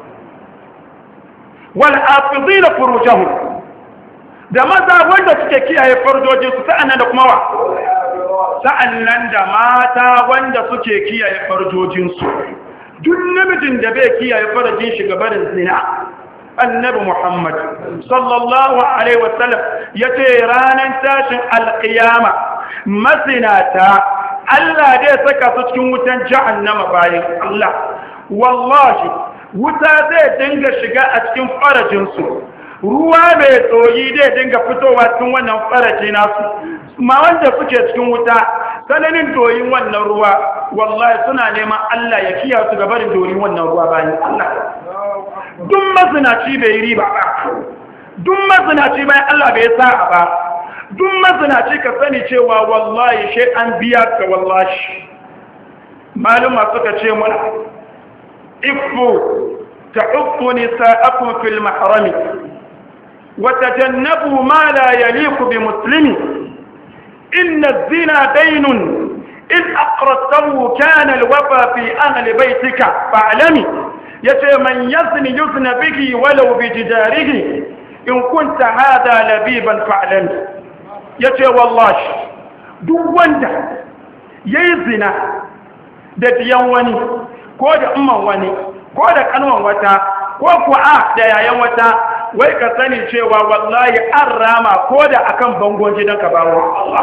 Wal afidina furujahum, da maza wanda suke kiyaye farjojinsu sa'annan da kuma wa sa'annan da mata wanda suke kiyaye farjojinsu. Duk namijin da bai kiyaye farjin shi gabanin zina, annabi Muhammad sallallahu alaihi wasallam yace ranar tashin alqiyama mazinata Allah zai saka su cikin wutan jahannama bayan Allah. Wallahi wuta zai dinga shiga a cikin farajinsu, ruwa mai tsoyi zai dinga fitowa cikin wannan faraji nasu, ma wanda suke cikin wuta sananin doyin wannan ruwa wallahi suna neman Allah ya kiyaye su gabarin doyin wannan ruwa bayan Allah. Duk mazinaci bai riba ba, duk mazinaci bayan Allah bai sa'a ba, duk mazinaci ka sani cewa wallahi shi an biya ka wallahi. Maluma suka ce mana ifu ta'uffu nisa'akum fil mahrami وتجنبوا ما لا يليق بمسلم إن الزنا دين إذ أقرضته كان الوفى في أهل بيتك فاعلمي يتي من يزن يزن به ولو بجداره إن كنت هذا لبيبا فاعلمي يتي والله duk wanda yayi zina da diyan wani ko da umman wani ko da kanwan wata ko kuwa da yayan wata, wai ka sani cewa wallahi an rama ko da akan bangon gidanka ba wa Allah.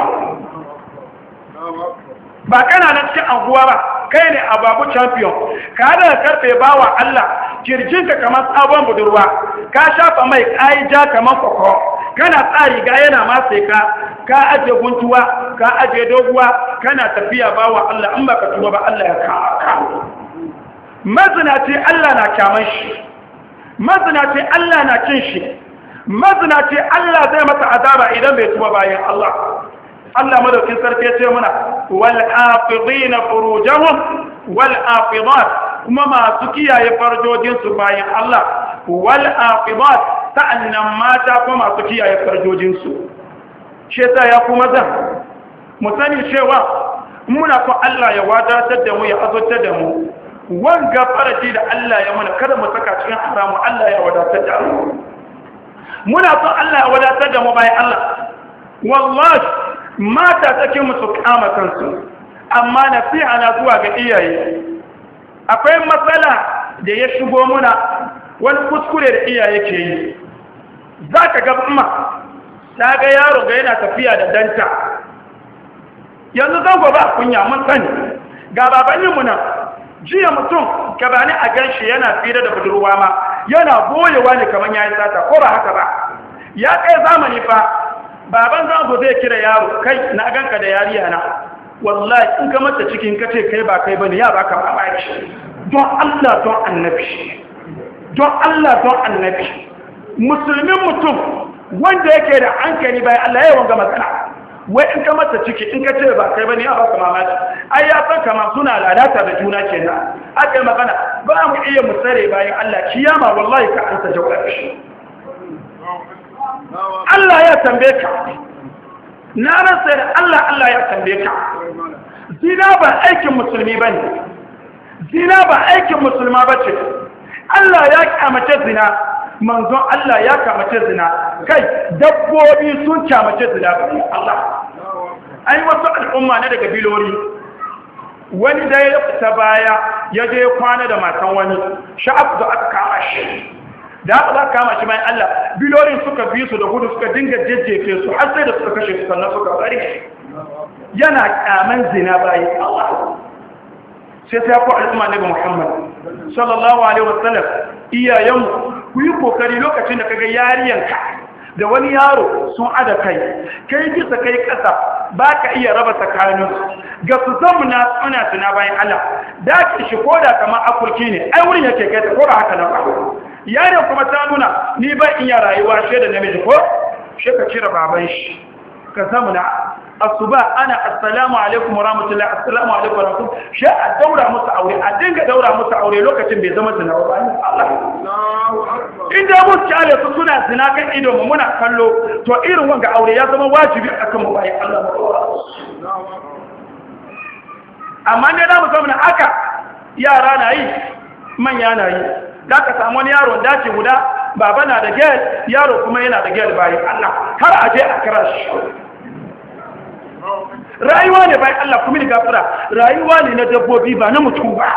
Ba kana nan cikin anguwa ba, kai ne ababu champion, ka da karfe bawa Allah, kirjinka kamar sabon budurwa, ka shafa mai kai ja kamar koko, kana tsari ga yana matse ka, ka aje guntuwa, ka aje doguwa, kana tafiya bawa Allah, in ba ka tuba ba Allah ya ka. Mazinaci Allah na kyaman shi, mazinaci Allah na kin shi, mazinaci Allah zai masa azaba idan bai tuba bayan Allah. Allah madaukin sarki ya ce muna wal afidina furujahum wal afidat, kuma masu kiyaye farjojin su bayan Allah, wal afidat sa'annan mata kuma masu kiyaye farjojinsu. Shi yasa ya kuma zan mu sani cewa muna son Allah ya wadatar da mu ya azurtar da mu, wanga faraji da Allah ya mana kada mu saka cikin haramu. Allah ya wadatar da mu, muna son Allah ya wadatar da mu bayan Allah. Wallahi mata take musu kama kansu, amma nasiha na zuwa ga iyaye. Akwai matsala da ya shigo muna, wani kuskure da iyaye ke yi. Za ka ga umma ta ga yaro ga yana tafiya da danta, yanzu zan gobe a kunya mun sani ga babaninmu nan. Jiya mutum gabani a ganshi yana fira da budurwa ma yana boyewa ne kamar yayin sata, ko ba haka ba? Ya kai zamani fa baban zango zai kira yaro, kai na ganka da yariya na, wallahi in ka mata cikin kace kai ba kai bane ya baka mamaki. Don Allah don annabi, don Allah don annabi, musulmin mutum wanda yake da hankali bai Allah ya wanga matsala. Wai in ka mata ciki in ka ce ba kai bane ya baka mamaki. Ai ya san kama suna lalata da juna kenan. Aka magana ba mu iya mu tsare bayan Allah, kiyama wallahi ka ansa jawabi. Allah ya tambaye ka, na rasa da Allah Allah ya tambaye ka. Zina ba aikin musulmi bane, zina ba aikin musulma bace. Allah ya kamace zina, manzon Allah ya kamace zina, kai dabbobi sun kamace zina. Allah ai wasu al'umma ne daga bilori, wani da ya fita baya ya je kwana da matan wani, sha'ab da aka kama shi. Da aka za kama shi mai Allah, bilorin suka bi su da gudu suka dinga jejjefe su har sai da suka kashe su sannan suka bari. Yana kaman zina bayan Allah. Sai ta ku al'umma Nabi Muhammad sallallahu alaihi wasallam, iyayenmu ku yi kokari lokacin da kaga yariyanka da wani yaro sun ada kai, kai bisa kai kasa baka iya raba tsakanin ga su zamu na tsuna tuna bayan Allah. Da ki shi koda kamar akurki ne, ai wurin yake kai ta ko ba haka nan ba. Yaron kuma ta nuna ni ba in ya rayuwa she da namiji ko she ka kira baban shi ka zamuna asuba ana assalamu alaikum wa rahmatullahi, assalamu alaikum wa rahmatullahi, she a daura musu aure, a dinga daura musu aure lokacin bai zama zina ba. Allah inda mu kyale su suna zina kan ido mu muna kallo, to irin wanga aure ya zama wajibi akan mu bayan Allah. Amma ne da mu zama haka, yara na yi manya na yi. Da ka samu wani yaro dace guda, baba na da gel, yaro kuma yana da gel bayan Allah, har a je a kira shi. Rayuwa ne bayan Allah kuma ni gafara, rayuwa ne na dabbobi ba na mutum ba.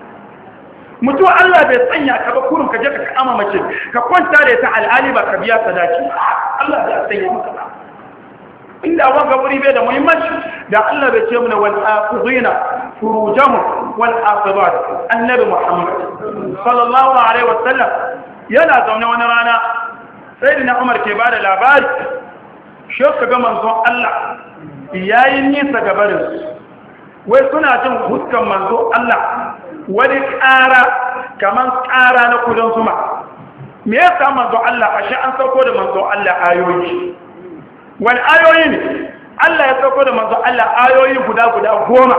Mutum Allah bai sanya ka ba kurun ka je ka kama mace ka kwanta da ta al'ali ba ka biya sadaki. Allah bai sanya maka ba. Inda wanga wuri bai da muhimmanci da Allah bai ce mana wal aqidina furujahum wal aqibat. Annabi Muhammad sallallahu alaihi wasallam yana zaune wani rana, sayyidina Umar ke bada labari, shi ka ga manzon Allah yayin nisa gabarin, wai suna jin huskan manzo Allah wani ƙara kaman ƙara na kudan zuma. Me yasa manzo Allah ashe an sauko da manzo Allah ayoyi? Wani ayoyi ne? Allah ya sauko da manzo Allah ayoyi guda guda goma.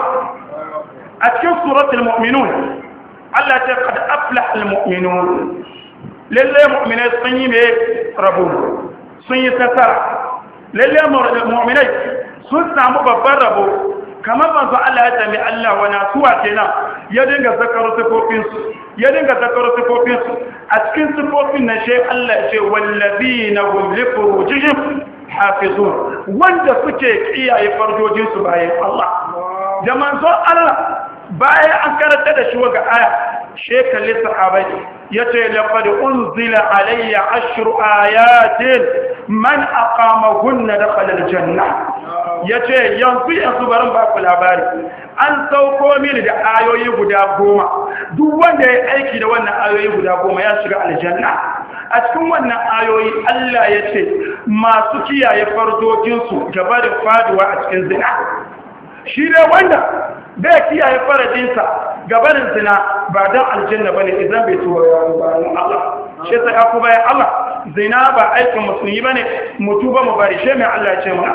A cikin suratul mu'minun Allah ta qad aflaha almu'minun, lalle mu'minai sun yi me rabu, sun yi tasara. Lalle mu'minai sun samu babban rabo. Kamar manzo Allah ya tambayi Allah wa nasuwa kenan, ya dinga zakaru sifofin su, ya dinga zakaru sifofin su. A cikin sifofin na shi Allah ya ce wallazina hum li furujihim hafizun, wanda suke kiyaye farjojin su bayan Allah. Da manzo Allah bayan an karanta da shi waga aya, shekalli sahabai yace laqad unzila alayya ashru ayatin man aqamahunna dakhala aljanna. Yace yanzu yanzu barin ba ku labari, an sauko mini da ayoyi guda goma, duk wanda ya aiki da wannan ayoyi guda goma ya shiga aljanna. A cikin wannan ayoyi Allah yace masu kiyaye farjojinsu gaba da faduwa a cikin zina. Shi ne wanda bai kiyaye farajinsa gabanin zina ba don aljanna bane idan bai tuba ya bayan Allah. Shi sai aku bayan Allah, zina ba aikin musulmi bane, mu tuba mu bari. Shi mai Allah ya ce mana,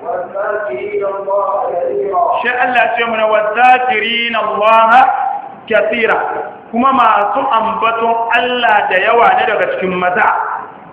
shi Allah ya ce mana wadzakirin Allah kathira, kuma masu ambaton Allah da yawa ne daga cikin maza.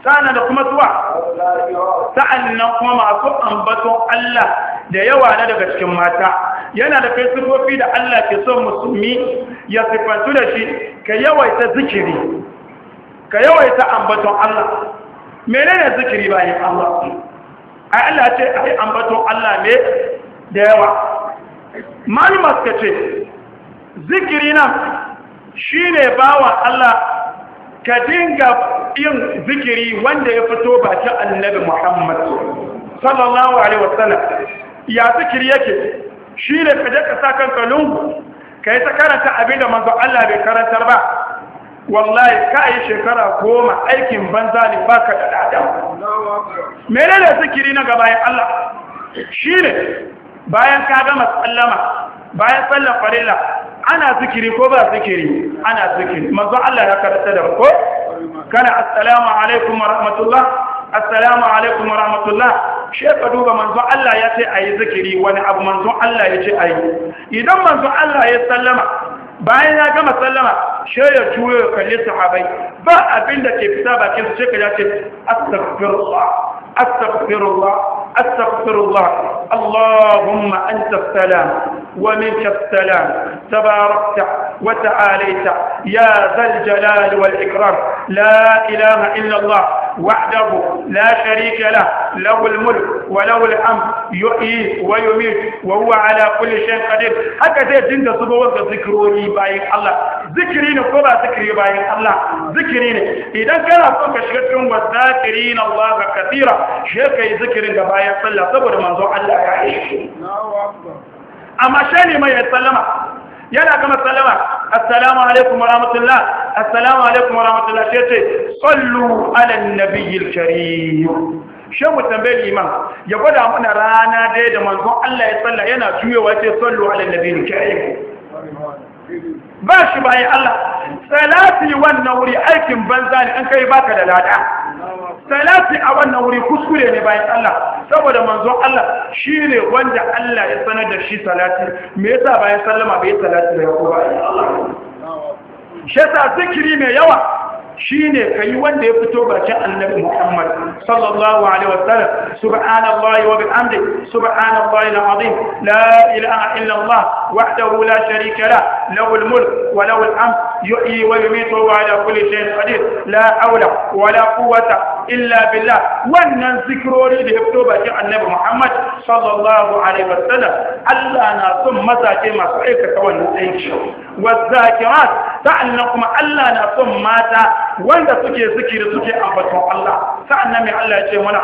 sa'annan da kuma zuwa sa'annan kuma masu ambaton Allah da yawa na daga cikin mata yana da kai sifofi da Allah ke son musulmi ya sifantu da shi ka yawaita zikiri ka yawaita ambaton Allah menene zikiri bayan Allah ai Allah ce ai ambaton Allah ne da yawa malama suka ce zikiri nan shine bawa Allah ka dinga yin zikiri wanda ya fito bakin annabi Muhammad sallallahu alaihi wasallam ya zikiri yake shine ka je ka sa kanka lungu kai ta karanta abinda manzo Allah bai karantar ba wallahi ka yi shekara goma aikin banza ne baka da dada menene zikiri na gabayin Allah shine bayan ka gama sallama bayan sallar farilla ana zikiri ko ba zikiri ana zikiri manzo Allah ya karanta da ko kana assalamu alaikum wa rahmatullah assalamu alaikum wa rahmatullah sheka duba manzo Allah ya ce ayi zikiri wani abu manzo Allah ya ce ayi idan manzo Allah ya sallama bayan ya gama sallama shi ya tuyo ya kalli sahabbai ba abinda ke fita bakin su sheka ya ce astaghfirullah astaghfirullah astaghfirullah allahumma anta salam wa minka salam tabarakta wa ta'alaita ya dhal jalali wal ikram la ilaha illa allah وحده لا شريك له له الملك وله الحمد يحيي ويميت وهو على كل شيء قدير هكذا جند سبوة ذكروني باين الله ذكرين كبا ذكري باين الله ذكرين إذا كان أصبح شكرهم والذاكرين الله كثيرا شكري ذكرين باين صلى صبر منذ الله يعيش أما شاني ما يسلم yana kama sallama assalamu alaikum wa rahmatullah assalamu alaikum wa rahmatullah sai ce sallu ala nabiyil karim shi mu tambaye liman ya gwada mana rana dai da manzon Allah ya salla yana juyewa sai sallu ala nabiyil karim ba shi bayan Allah salati wannan wuri aikin banza ne an kai baka da lada salati a wannan wuri kuskure ne bayan Allah saboda manzon Allah shine wanda Allah ya sanar da shi salati me yasa bayan sallama bai salati da yawa bayan Allah shi yasa zikiri mai yawa shine kai wanda ya fito bakin annabi Muhammad sallallahu alaihi wasallam subhanallahi wa bihamdihi subhanallahi alazim la ilaha illa Allah wahdahu la sharika la lahu almulk wa lahu alhamd yuhyi wa yumiitu wa ala kulli shay'in qadir la hawla wa la quwwata illa billah wannan zikrori da ya fito bakin annabi Muhammad sallallahu alaihi wasallam Allah na son mazaje masu aikata wannan aiki wa zakirat sa'annan kuma Allah na son mata wanda suke zikiri suke ambaton Allah sa'annan mai Allah ya ce muna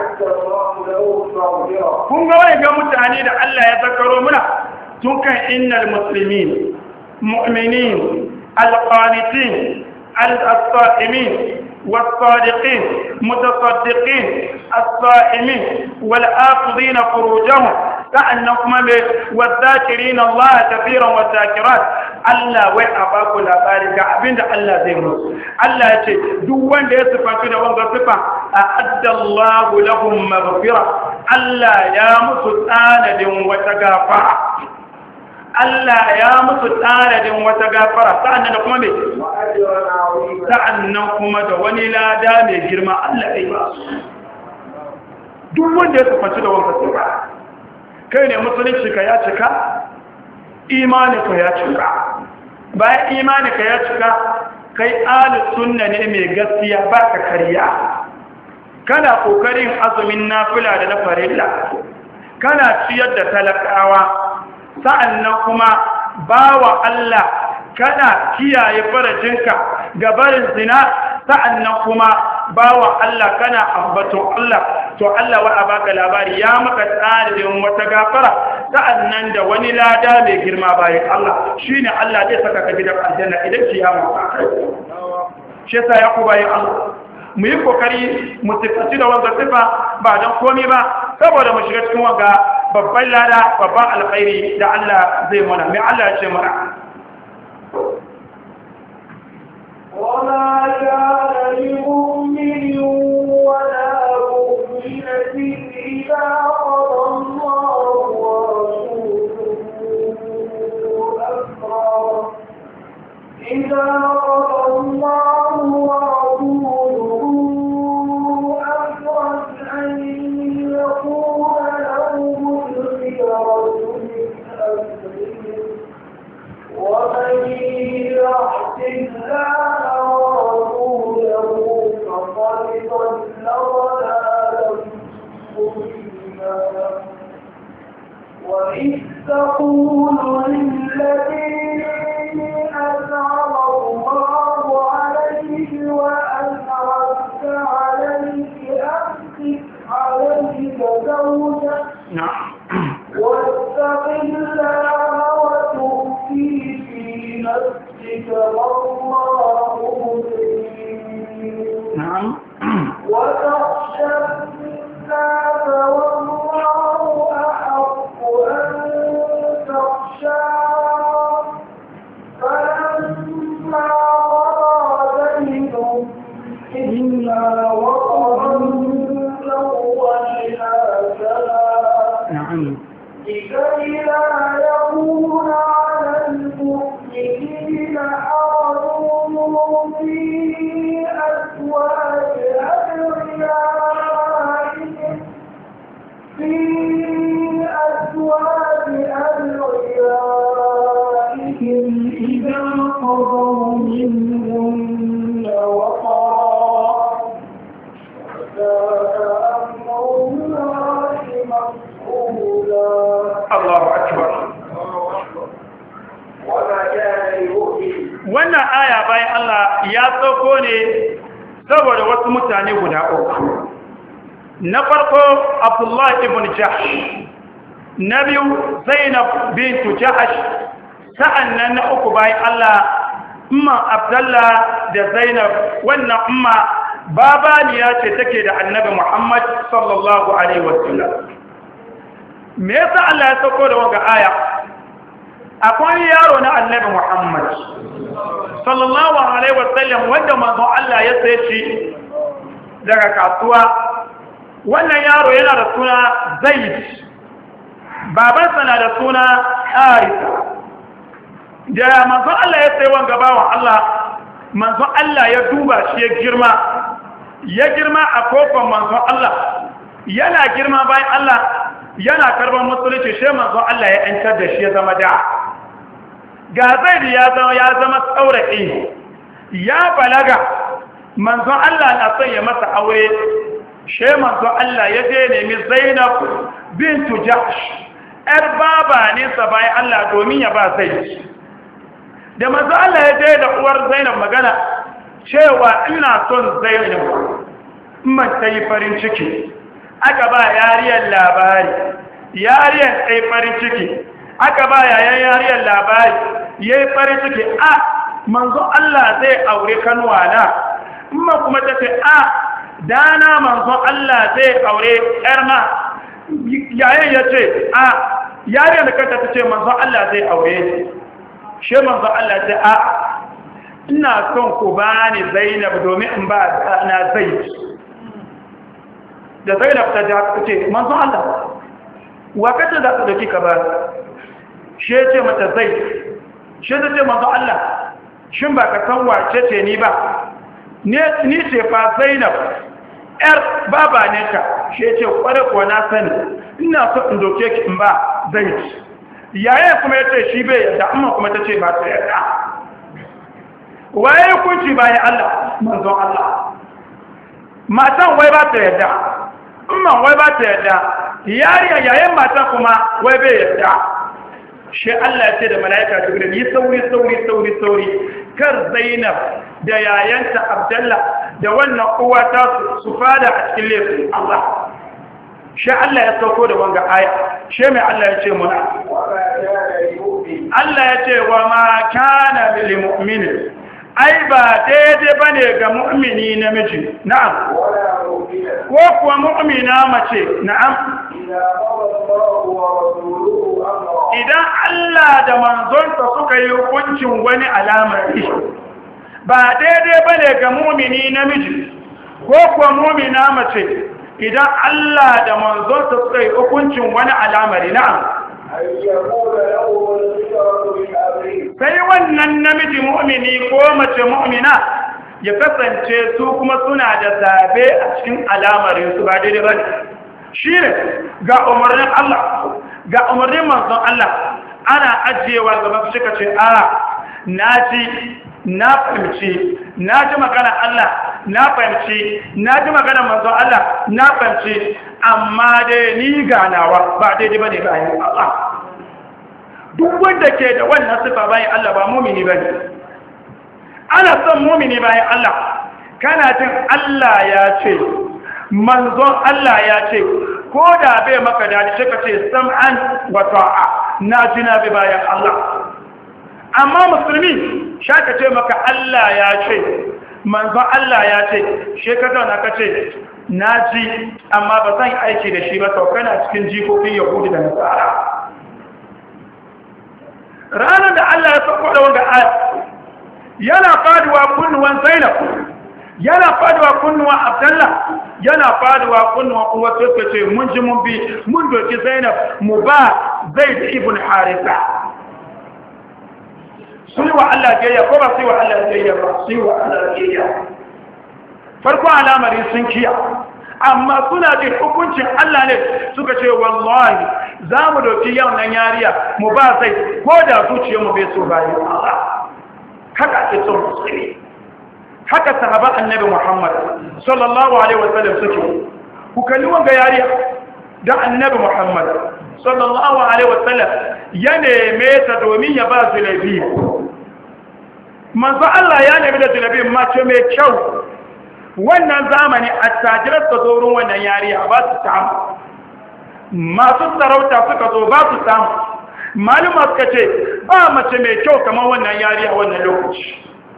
kun ga wani ga mutane da Allah ya zakaro muna tun kan innal muslimin mu'minin alqanitin al-sa'imin والصادقين متصدقين الصائمين والآخذين فروجهم كأنكم والذاكرين الله كثيرا والذاكرات Allah wai a baku labari ga abinda Allah zai musu Allah ya ce duk wanda ya sifanci da wanga sifa a addallahu lahum maghfira Allah ya musu tsanadin wata gafara Allah ya musu tsanadin wata gafara sa'annan da kuma me sa'annan kuma da wani lada mai girma Allah ya yi ba duk wanda ya sifanci da wanga sifa kai ne musulunci ka ya cika imani ka ya cika bayan imani ka ya cika kai ahlus sunna ne mai gaskiya baka kariya kana kokarin azumin nafila da na farilla kana ciyar da talakawa sa'annan kuma bawa Allah kana kiyaye farajinka ga barin zina sa'annan kuma bawa Allah kana ambaton Allah to Allah wa baka labari ya maka tsarin wata gafara sa'annan da wani lada mai girma bayan Allah shine Allah zai saka ka gidan aljanna idan kiyama ta kai shi yasa ya ku bayan Allah mu yi kokari mu tafi da wanga sifa ba dan komai ba saboda mu shiga cikin wanga babban lada babban alkhairi da Allah zai mana mai Allah ya ce mana وما كان لمؤمن ولا مؤمنة إذا قضى الله ورسوله أمرا إذا قضى الله ورسوله تقول للذي أنعم الله عليه وأنعمت عليه أمسك عليك زوجك واتق الله وتخفي في نفسك والله مبين وتخشى الناس والله أحق أن تخشاه فلما قضى زيد إلا وطرا نعم لكي لا يكون على المؤمنين حرج في أزواج أدعيائهم في أزواج أدعيائهم إذا قضوا منهن وطرا الله أكبر wannan aya bayan Allah ya sauko ne saboda wasu mutane guda uku na farko Abdullah ibn Jahsh na biyu Zainab bintu Jahsh sa'annan na uku bayan Allah umma Abdullah da Zainab wannan umma babaniya ce take da annabi Muhammad sallallahu alaihi wasallam me yasa Allah ya sauko da wannan aya akwai yaro na annabi Muhammad sallallahu alaihi wasallam wanda manzo Allah ya saye shi daga kasuwa wannan yaro yana da suna Zaid babansa na da suna Harisa da manzo Allah ya saye wanga bawan Allah manzo Allah ya duba shi ya girma ya girma a kofar manzo Allah yana girma bayan Allah yana karban musulunci shi manzo Allah ya yantar da shi ya zama da ga Zaid ya zama ya zama saurayi ya balaga manzo Allah na son ya masa aure shi manzo Allah ya je nemi Zainab bintu Jahsh yar baba ne sa bayan Allah domin ya ba Zaid da manzo Allah ya je da uwar Zainab magana cewa ina son Zainab man ta yi farin ciki aka ba yariyar labari yariyar ta yi farin ciki aka ba yayan yariyar labari ya yi farin ciki a manzo Allah zai aure kanuwa na amma kuma ta ce a dana manzo Allah zai aure yarma yayin ya ce a yariyar da kanta ta ce manzo Allah zai aure shi manzo Allah ce a ina son ku bani Zainab domin in ba na Zaid da Zainab ta ja ta ce manzo Allah wa kace za ka dauki ka ba shi ya ce mata Zaid shi ta ce manzo Allah shin ba ka san wace ce ni ba ne ni ce fa Zainab yar baba ne ka shi ya ce kware ko na sani ina so in doke ki in ba Zaid yayin kuma ya ce shi bai yadda amma kuma ta ce ba ta yadda waye hukunci bayan Allah manzon Allah matan wai ba ta yadda amma wai ba ta yadda yariya yayin matan kuma wai bai yadda shi Allah ya ce da mala'ika Jibril yi sauri sauri sauri sauri kar Zainab da yayanta Abdullah da wannan uwa ta su fada a cikin laifin Allah shi Allah ya sauko da wanga aya shi mai Allah ya ce muna Allah ya ce wa ma kana lil mu'minin ai ba daidai bane ga mu'mini namiji na'am ko kuwa mu'mina mace na'am idan Allah da manzonsa suka yi hukuncin wani alamari ba daidai bane ga mu'mini namiji ko kuwa mu'mina mace idan Allah da manzonsa suka yi hukuncin wani alamari na'am sai wannan namiji mu'mini ko mace mu'mina ya kasance su kuma suna da zabe a cikin alamarin su ba daidai ba shi ne ga umarnin Allah ga umarnin manzon Allah ana ajiyewa gaba su suka ce a na ji na fahimci na ji magana Allah na fahimci na ji magana manzon Allah na fahimci amma dai ni ganawa ba daidai bane ga ayin Allah duk wanda ke da wannan sifa bayan Allah ba mumini bane. Ana son mumini bayan Allah, kana jin Allah ya ce, manzon Allah ya ce, ko da bai maka dadi sai ka ce sam'an wa ta'a, na ji na bi bayan Allah. Amma musulmi shaka ce maka Allah ya ce, manzon Allah ya ce, shekata na ka ce na ji amma ba zan aiki da shi ba, to kana cikin jikokin Yahudi da Nasara. Ranar da Allah ya sauko da wanda aya yana faduwa kunnuwan Zainab, yana faduwa kunnuwan Abdullah, yana faduwa kunnuwan Uwa, sai ce mun ji mun bi mun doki Zainab mu ba Zaid ibn Haritha. Sun wa Allah gayya ko ba sai wa Allah gayya ba, sai wa Allah gayya. Farko alamari sun kiya, amma suna jin hukuncin Allah ne suka ce wallahi za mu doki yau nan yariya mu ba sai ko da zuciyarmu bai so bayan Allah. Haka ake son musulmi, haka sahaba annabi Muhammad sallallahu alaihi wasallam suke. Ku kalli wanga yariya da annabi Muhammad sallallahu alaihi wasallam ya neme ta domin ya ba Zulabi. Manzo Allah ya nemi da Zulabi mace mai kyau. Wannan zamani attajirar ta zo wurin wannan yariya ba su samu, masu sarauta suka zo ba su samu. Maluma suka ce ba mace mai kyau kamar wannan yariya wannan lokaci.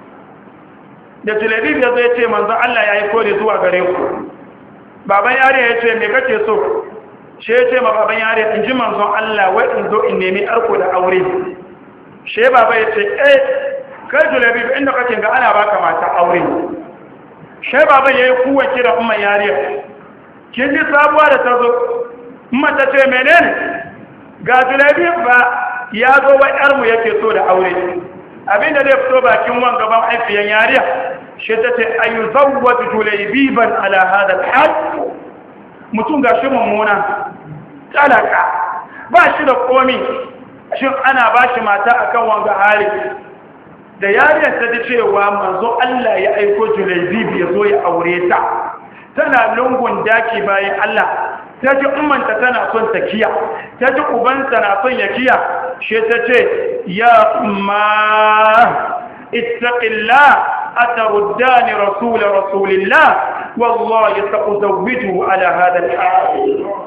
Da Julabi ya zo ya ce manzo Allah ya yi kore zuwa gare ku. Baban yariya ya ce me kake so? She ya ce ma baban yariya in ji manzon Allah wai in zo in nemi arko da aure. She baba ya ce eh kai Julabi inda kake ga ana baka mata aure. Shai baban ya yi kuwa kira umar yariya, kin ji sabuwa da ta zo, umar ta ce menene ga Julabi ba ya zo wa ‘yarmu yake so da aure, abinda zai fito bakin wan gaban aifiyan yariya, shi ta ce ayu zauwa Julabi ban ala hadal hal, mutum ga shi mummuna, talaka, ba shi da komi, shin ana ba shi mata akan wanga hali. Da yariyar ta ji cewa manzo Allah ya aiko Julaibib ya zo ya aure ta, tana lungun daki bayan Allah, ta ji ummanta tana son ta kiya, ta ji ubanta na son ya kiya, she ta ce ya umma ittaqillah ataruddani rasul rasulillah wallahi sa'uzawwiju ala hada al-hal.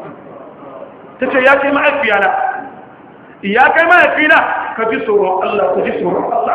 Ta ce ya kai mahaifiyana, ya kai mahaifina ka ji tsoron Allah, ka ji tsoron Allah.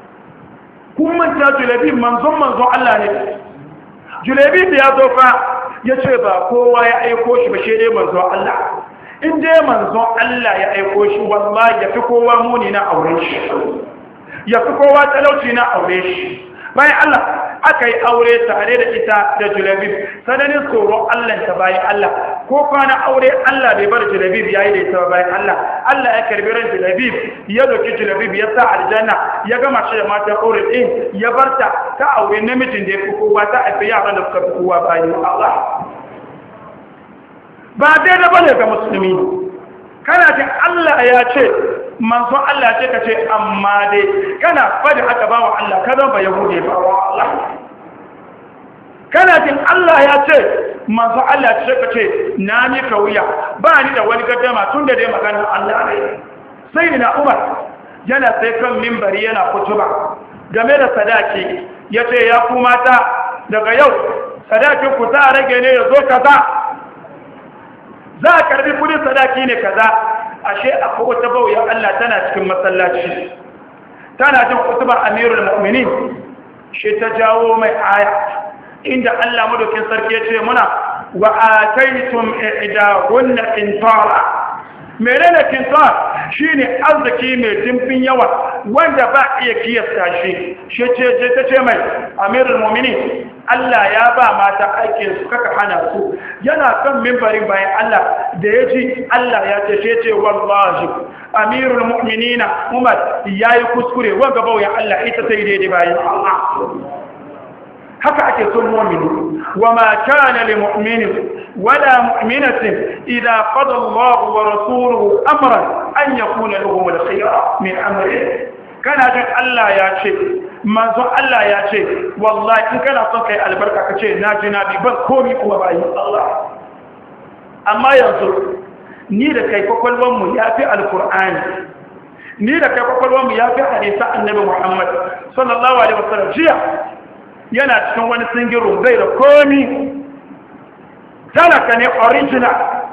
Kun manta Julabi manzon manzon Allah ne. Julabi da ya zo fa ya ce ba kowa ya aiko shi ba shi dai manzon Allah. In dai manzon Allah ya aiko shi wallahi ya fi kowa muni na aure shi, ya fi kowa talauci na aure shi. Bayan Allah aka yi aure tare da ita da Julabi, sananin tsoron Allah ta bayan Allah, ko kwana aure Allah bai bar Julabi ya yi da ita bayan Allah. Allah ya karbi ran Julabi, ya doki Julabi ya sa aljanna, ya gama shi da matan aure din, ya barta ta aure namijin da ya fi kowa, ta haifi yaran da suka fi kowa bayan Allah. Ba dai da bane ga musulmi, kana jin Allah ya ce manzon Allah ce ka ce amma dai kana fadi haka ba wa Allah ka zama yahude ba wa Allah. Kana jin Allah ya ce manzon Allah ce ka ce na ni kauya ba ni da wani gaddama tun da dai maganar Allah ne. Sai na Umar yana sai kan mimbari yana kutuba game da sadaki, ya ce ya ku mata daga yau sadakin ku za a rage ne ya zo kaza, za a karbi kudin sadaki ne kaza. Ashe akwai wata bauyan Allah tana cikin masallaci, tana jin kutubar amirul mu'minin, shi ta jawo mai aya inda Allah madaukin sarki ya ce muna wa ataytum i'dahunna qintara. Menene qintar? Shine arziki mai dimbin yawa wanda ba iya kiyasta shi. Shi ce ta ce mai amirul mu'minin Allah ya ba mata aikin su kaka hana su. Yana kan mimbarin bayan Allah da ya ji Allah ya ce ce ce wallahi amirul mu'minina Umar yayi kuskure wanga bauyan Allah ita sai daidai bayan Allah. Haka ake son mu'mini, wa ma kana lil mu'minin wala mu'minatin idha qada Allahu wa rasuluhu amran an yakuna lahum al-khiyara min amrihim. Kana jin Allah ya ce, manzo Allah ya ce, wallahi in kana son kai albarka ka ce na ji na bi ban komi kuma bayin Allah. Amma yanzu ni da kai kwakwalwan mu ya fi alqur'ani, ni da kai kwakwalwar mu ya fi hadisa annabi Muhammad sallallahu alaihi wasallam jiya yana cikin wani singiro zai da komi talaka ne original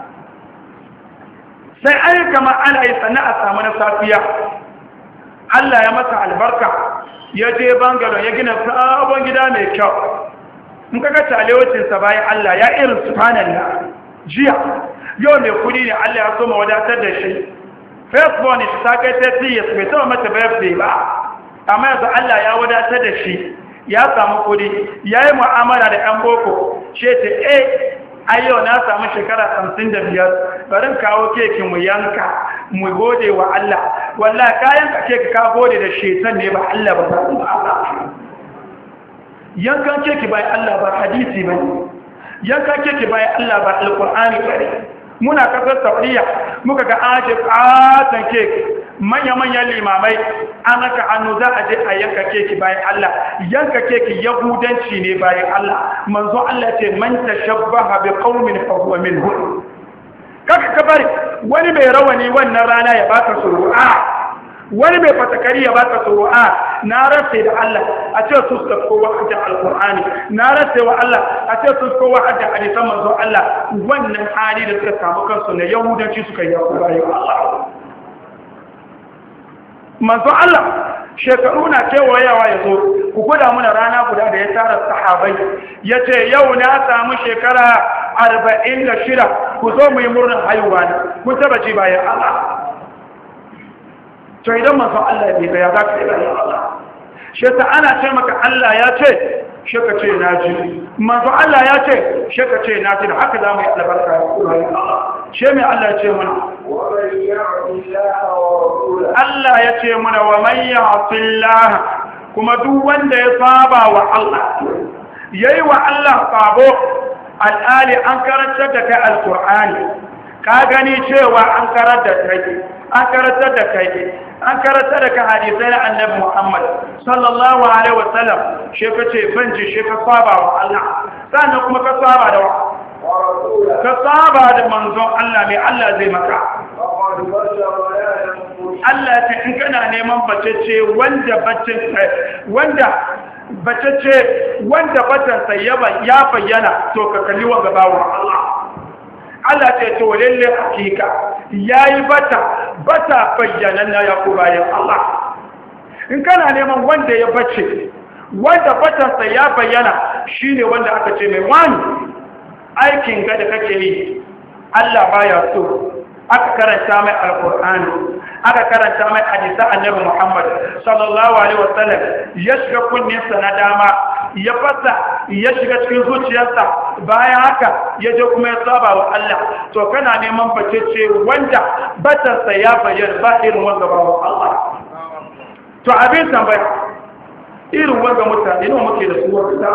sai ai kama ana yi sannan a samu na safiya Allah ya masa albarka ya je bangalo ya gina sabon gida mai kyau in kaga talewacinsa bayan Allah ya irin subhanallah jiya yau mai kudi ne Allah ya so ma wadatar da shi firstborn shi ta kai thirty years bai taba mata birthday ba amma yanzu Allah ya wadatar da shi ya samu kudi ya yi mu'amala da yan boko ce ta eh ayyau na samu shekara hamsin da biyar barin kawo keke mu yanka mu gode wa Allah wallahi kayan ka keke ka gode da shetan ne ba Allah ba yankan keke bai Allah ba hadisi ba yankan keke bai Allah ba alqur'ani ba muna kasar Saudiya muka ga aje katan keke manya-manyan limamai an aka hannu za a je a yanka keke bayan Allah yanka keke yahudanci ne bayan Allah manzo Allah ce man tashabbaha bi qaumin fa huwa minhum kaka kabari wani mai rawani wannan rana ya baka suru'a wani mai fatakari ya baka suru'a na rasa da Allah a ce su suka kowa hajjar alqur'ani na rasa wa Allah a ce su kowa hajjar hadisan manzo Allah wannan hali da suka samu kansu na yahudanci suka yi bayan Allah manzo Allah shekaru na kewayawa ya zo ku guda muna rana guda da ya tara sahabai ya ce yau na samu shekara arba'in da shida ku zo mu yi murnar haihuwa ne kun taba ji bayan Allah to idan manzo Allah bai ga ya za ka yi bayan Allah shi ta ana ce maka Allah ya ce shi ka ce na ji manzo Allah ya ce shi ka ce na ji da haka za mu yi albarka ya kuma Allah shi mai Allah ya ce mana Allah ya ce mana wa man ya'tillah kuma duk wanda ya saba wa Allah yayi wa Allah sabo al'ali an karantar da kai alqur'ani ka gani cewa an karantar da kai an karantar da kai an karantar da kai hadisai na annabi Muhammad sallallahu alaihi wasallam shi kace banji shi ka saba wa Allah sannan kuma ka saba da ka saba da manzon Allah mai Allah zai maka Allah ce in kana neman bacece wanda bacin wanda bacece wanda batansa ya bayyana to ka kalli wa gabawa Allah Allah ce to lalle hakika yayi bata bata bayyana na ya ku bayan Allah in kana neman wanda ya bace wanda batansa ya bayyana shine wanda aka ce mai wani aikin ga da kake yi Allah baya so aka karanta mai alqur'ani aka karanta mai hadisi annabi Muhammad sallallahu alaihi wasallam ya shiga kunninsa na dama ya fasa ya shiga cikin zuciyarsa bayan haka ya je kuma ya saba wa Allah to kana neman bacece wanda batarsa ya bayyana ba irin wanda ba wa Allah to abin tambaya irin wanda mutane ne muke da su wanda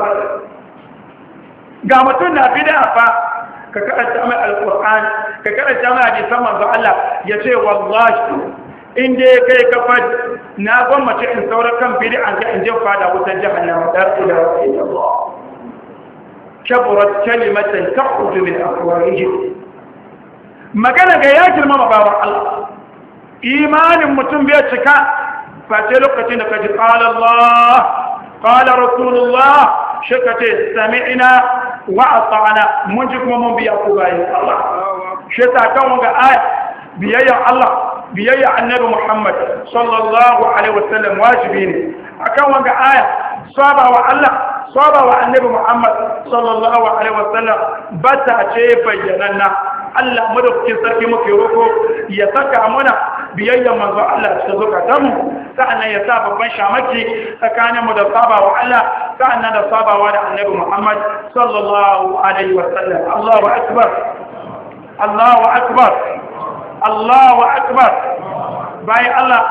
ga mutum na bid'a fa ka karanta mai alqur'ani ka karanta mai hadisan manzo Allah ya ce wallahi in dai kai ka fadi na gwammace in saura kan bid'a ga in je fada wutar jahannama dar ila Allah kaburat kalimatan takhruju min afwahihim magana ga ya girma bawan Allah imanin mutum bai cika fa sai lokacin da kaji qala Allah qala rasulullah shakate sami'na wa ata'na mun ji kuma mun biya ku bayin Allah shi ta kan wanga aya biyayya Allah biyayya annabi Muhammad sallallahu alaihi wasallam wajibi ne akan wanga aya saba wa Allah saba wa annabi Muhammad sallallahu alaihi wasallam bata ce bayyananna Allah madaukakin sarki muke roko ya saka muna biyayya manzo Allah ta zuka mu sa'annan ya sa babban shamaki tsakanin mu da saba wa Allah sa'annan da sabawa da annabi Muhammad sallallahu alaihi wasallam Allahu akbar Allahu akbar Allahu akbar bayan Allah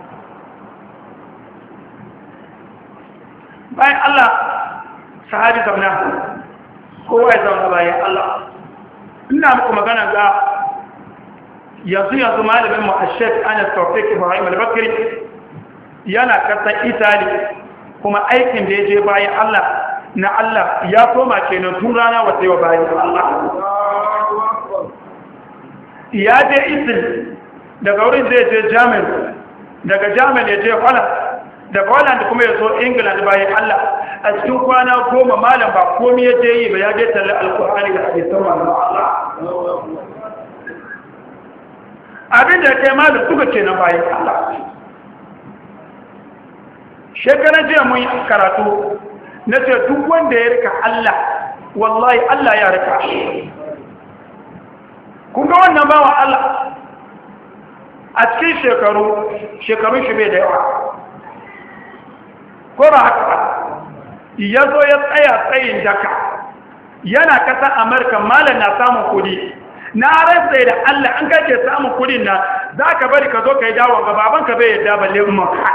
bayan Allah sahabi zauna kowa ya zauna bayan Allah ina muku magana ga yanzu yanzu malamin mu Sheikh Anas Tawfiq Ibrahim Al-Bakri yana kasar Italy kuma aikin da yaje bayan Allah na Allah ya koma kenan tun rana wata yau bayan Allah ya je Italy daga wurin zai je Germany daga Germany ya je Holland daga Holland kuma ya zo England bayan Allah a cikin kwana goma malam ba komai ya je yi ba ya je talla alkur'ani da hadisan manzon Allah abin da kai malam duka kenan bayan Allah shekaran jiya mun yi karatu na ce duk wanda ya rika Allah wallahi Allah ya rika kun ga wannan bawa Allah a cikin shekaru shekarun shi bai da yawa ko ba haka ba ya zo ya tsaya tsayin daka yana kasa Amurka malam na samun kudi na rasa da Allah an kake samun kudin na za ka bari ka zo ka yi dawo ga babanka bai yadda balle maka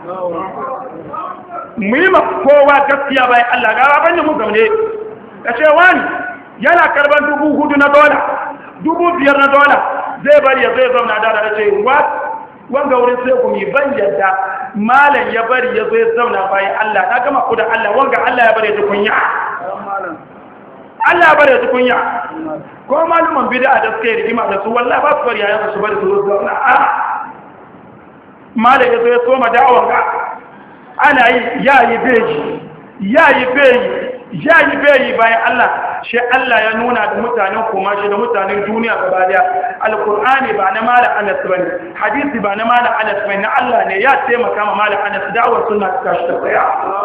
mu yi ma kowa gaskiya bayan Allah ga baban da mu zaune ka ce wani yana karban dubu hudu na dola dubu biyar na dola zai bari ya zai zauna da da ce what wanga wurin sai ku mi ban yadda malam ya bari ya zai zauna bayan Allah na gama ku da Allah wanga Allah ya bari ya kunya Allah ya bari ya kunya ko maluman bid'a da suke rigima da su wallahi ba su bari yayin su bari su zauna a malam ya zo ya soma da'awan ga ana yi yayi beji yayi beji yayi beji bayan Allah shi Allah ya nuna da mutanen kuma shi da mutanen duniya gaba daya alqur'ani ba na malam Anas bane hadisi ba na malam Anas bane Allah ne ya taimaka ma malam Anas da'awar sunna ta shi ta tsaya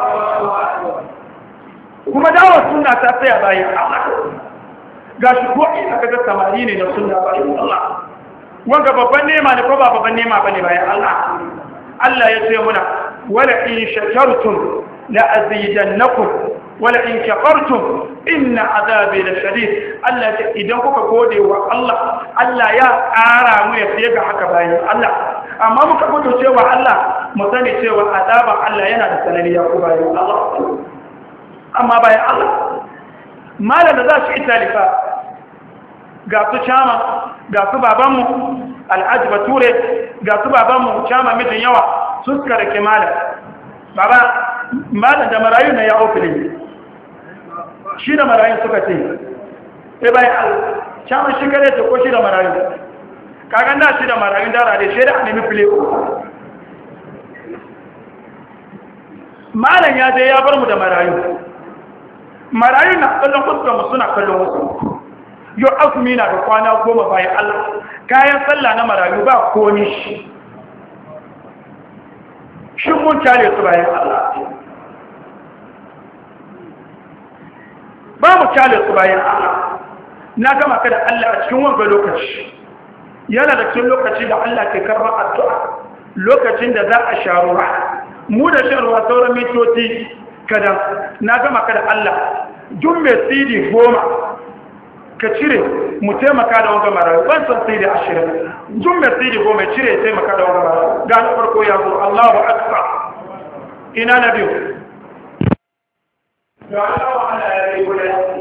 kuma da'awar sunna ta tsaya bayan Allah gashi ko ina kaga samari ne na sunna bayan Allah wanga babban nema ne ko ba babban nema bane bayan Allah Allah ya ce muna wala in shakartum la azidannakum wala in kafartum inna azabi lashadid Allah ya idan kuka gode wa Allah Allah ya ƙara mu ya fiye ga haka bayan Allah amma muka gudu cewa Allah mu sani cewa azaba Allah yana da sanariya ku bayan Allah amma bayan Allah malam da za su italifa ga su chama ga su babanmu alhaji bature ga su babanmu chama mijin yawa su suka rake malam baba malam da marayu na ya ofili shi da marayu suka ce sai bayan Allah chama shi kare ta ko shi da marayu kagan da shi da marayu dara da shi da anemi file malam ya je ya bar mu da marayu marayu na kallon kusurmu suna kallon wasu yau azumi na da kwana goma bayan Allah kayan sallah na marayu ba komi shi shi mun tare su bayan Allah ba mu tare su bayan Allah na gama ka da Allah a cikin wanga lokaci yana da cikin lokaci da Allah ke karɓar addu'a lokacin da za a sha ruwa mu da shan ruwa sauran mitoci kadan na gama ka da Allah duk mai sidi goma ka cire mu taimaka da wanga marayu ban san sidi ashirin duk mai sidi goma cire ya taimaka da wanga marayu ga na farko ya zo Allahu akbar ina na biyu ga Allah wa Allah ya yi gudu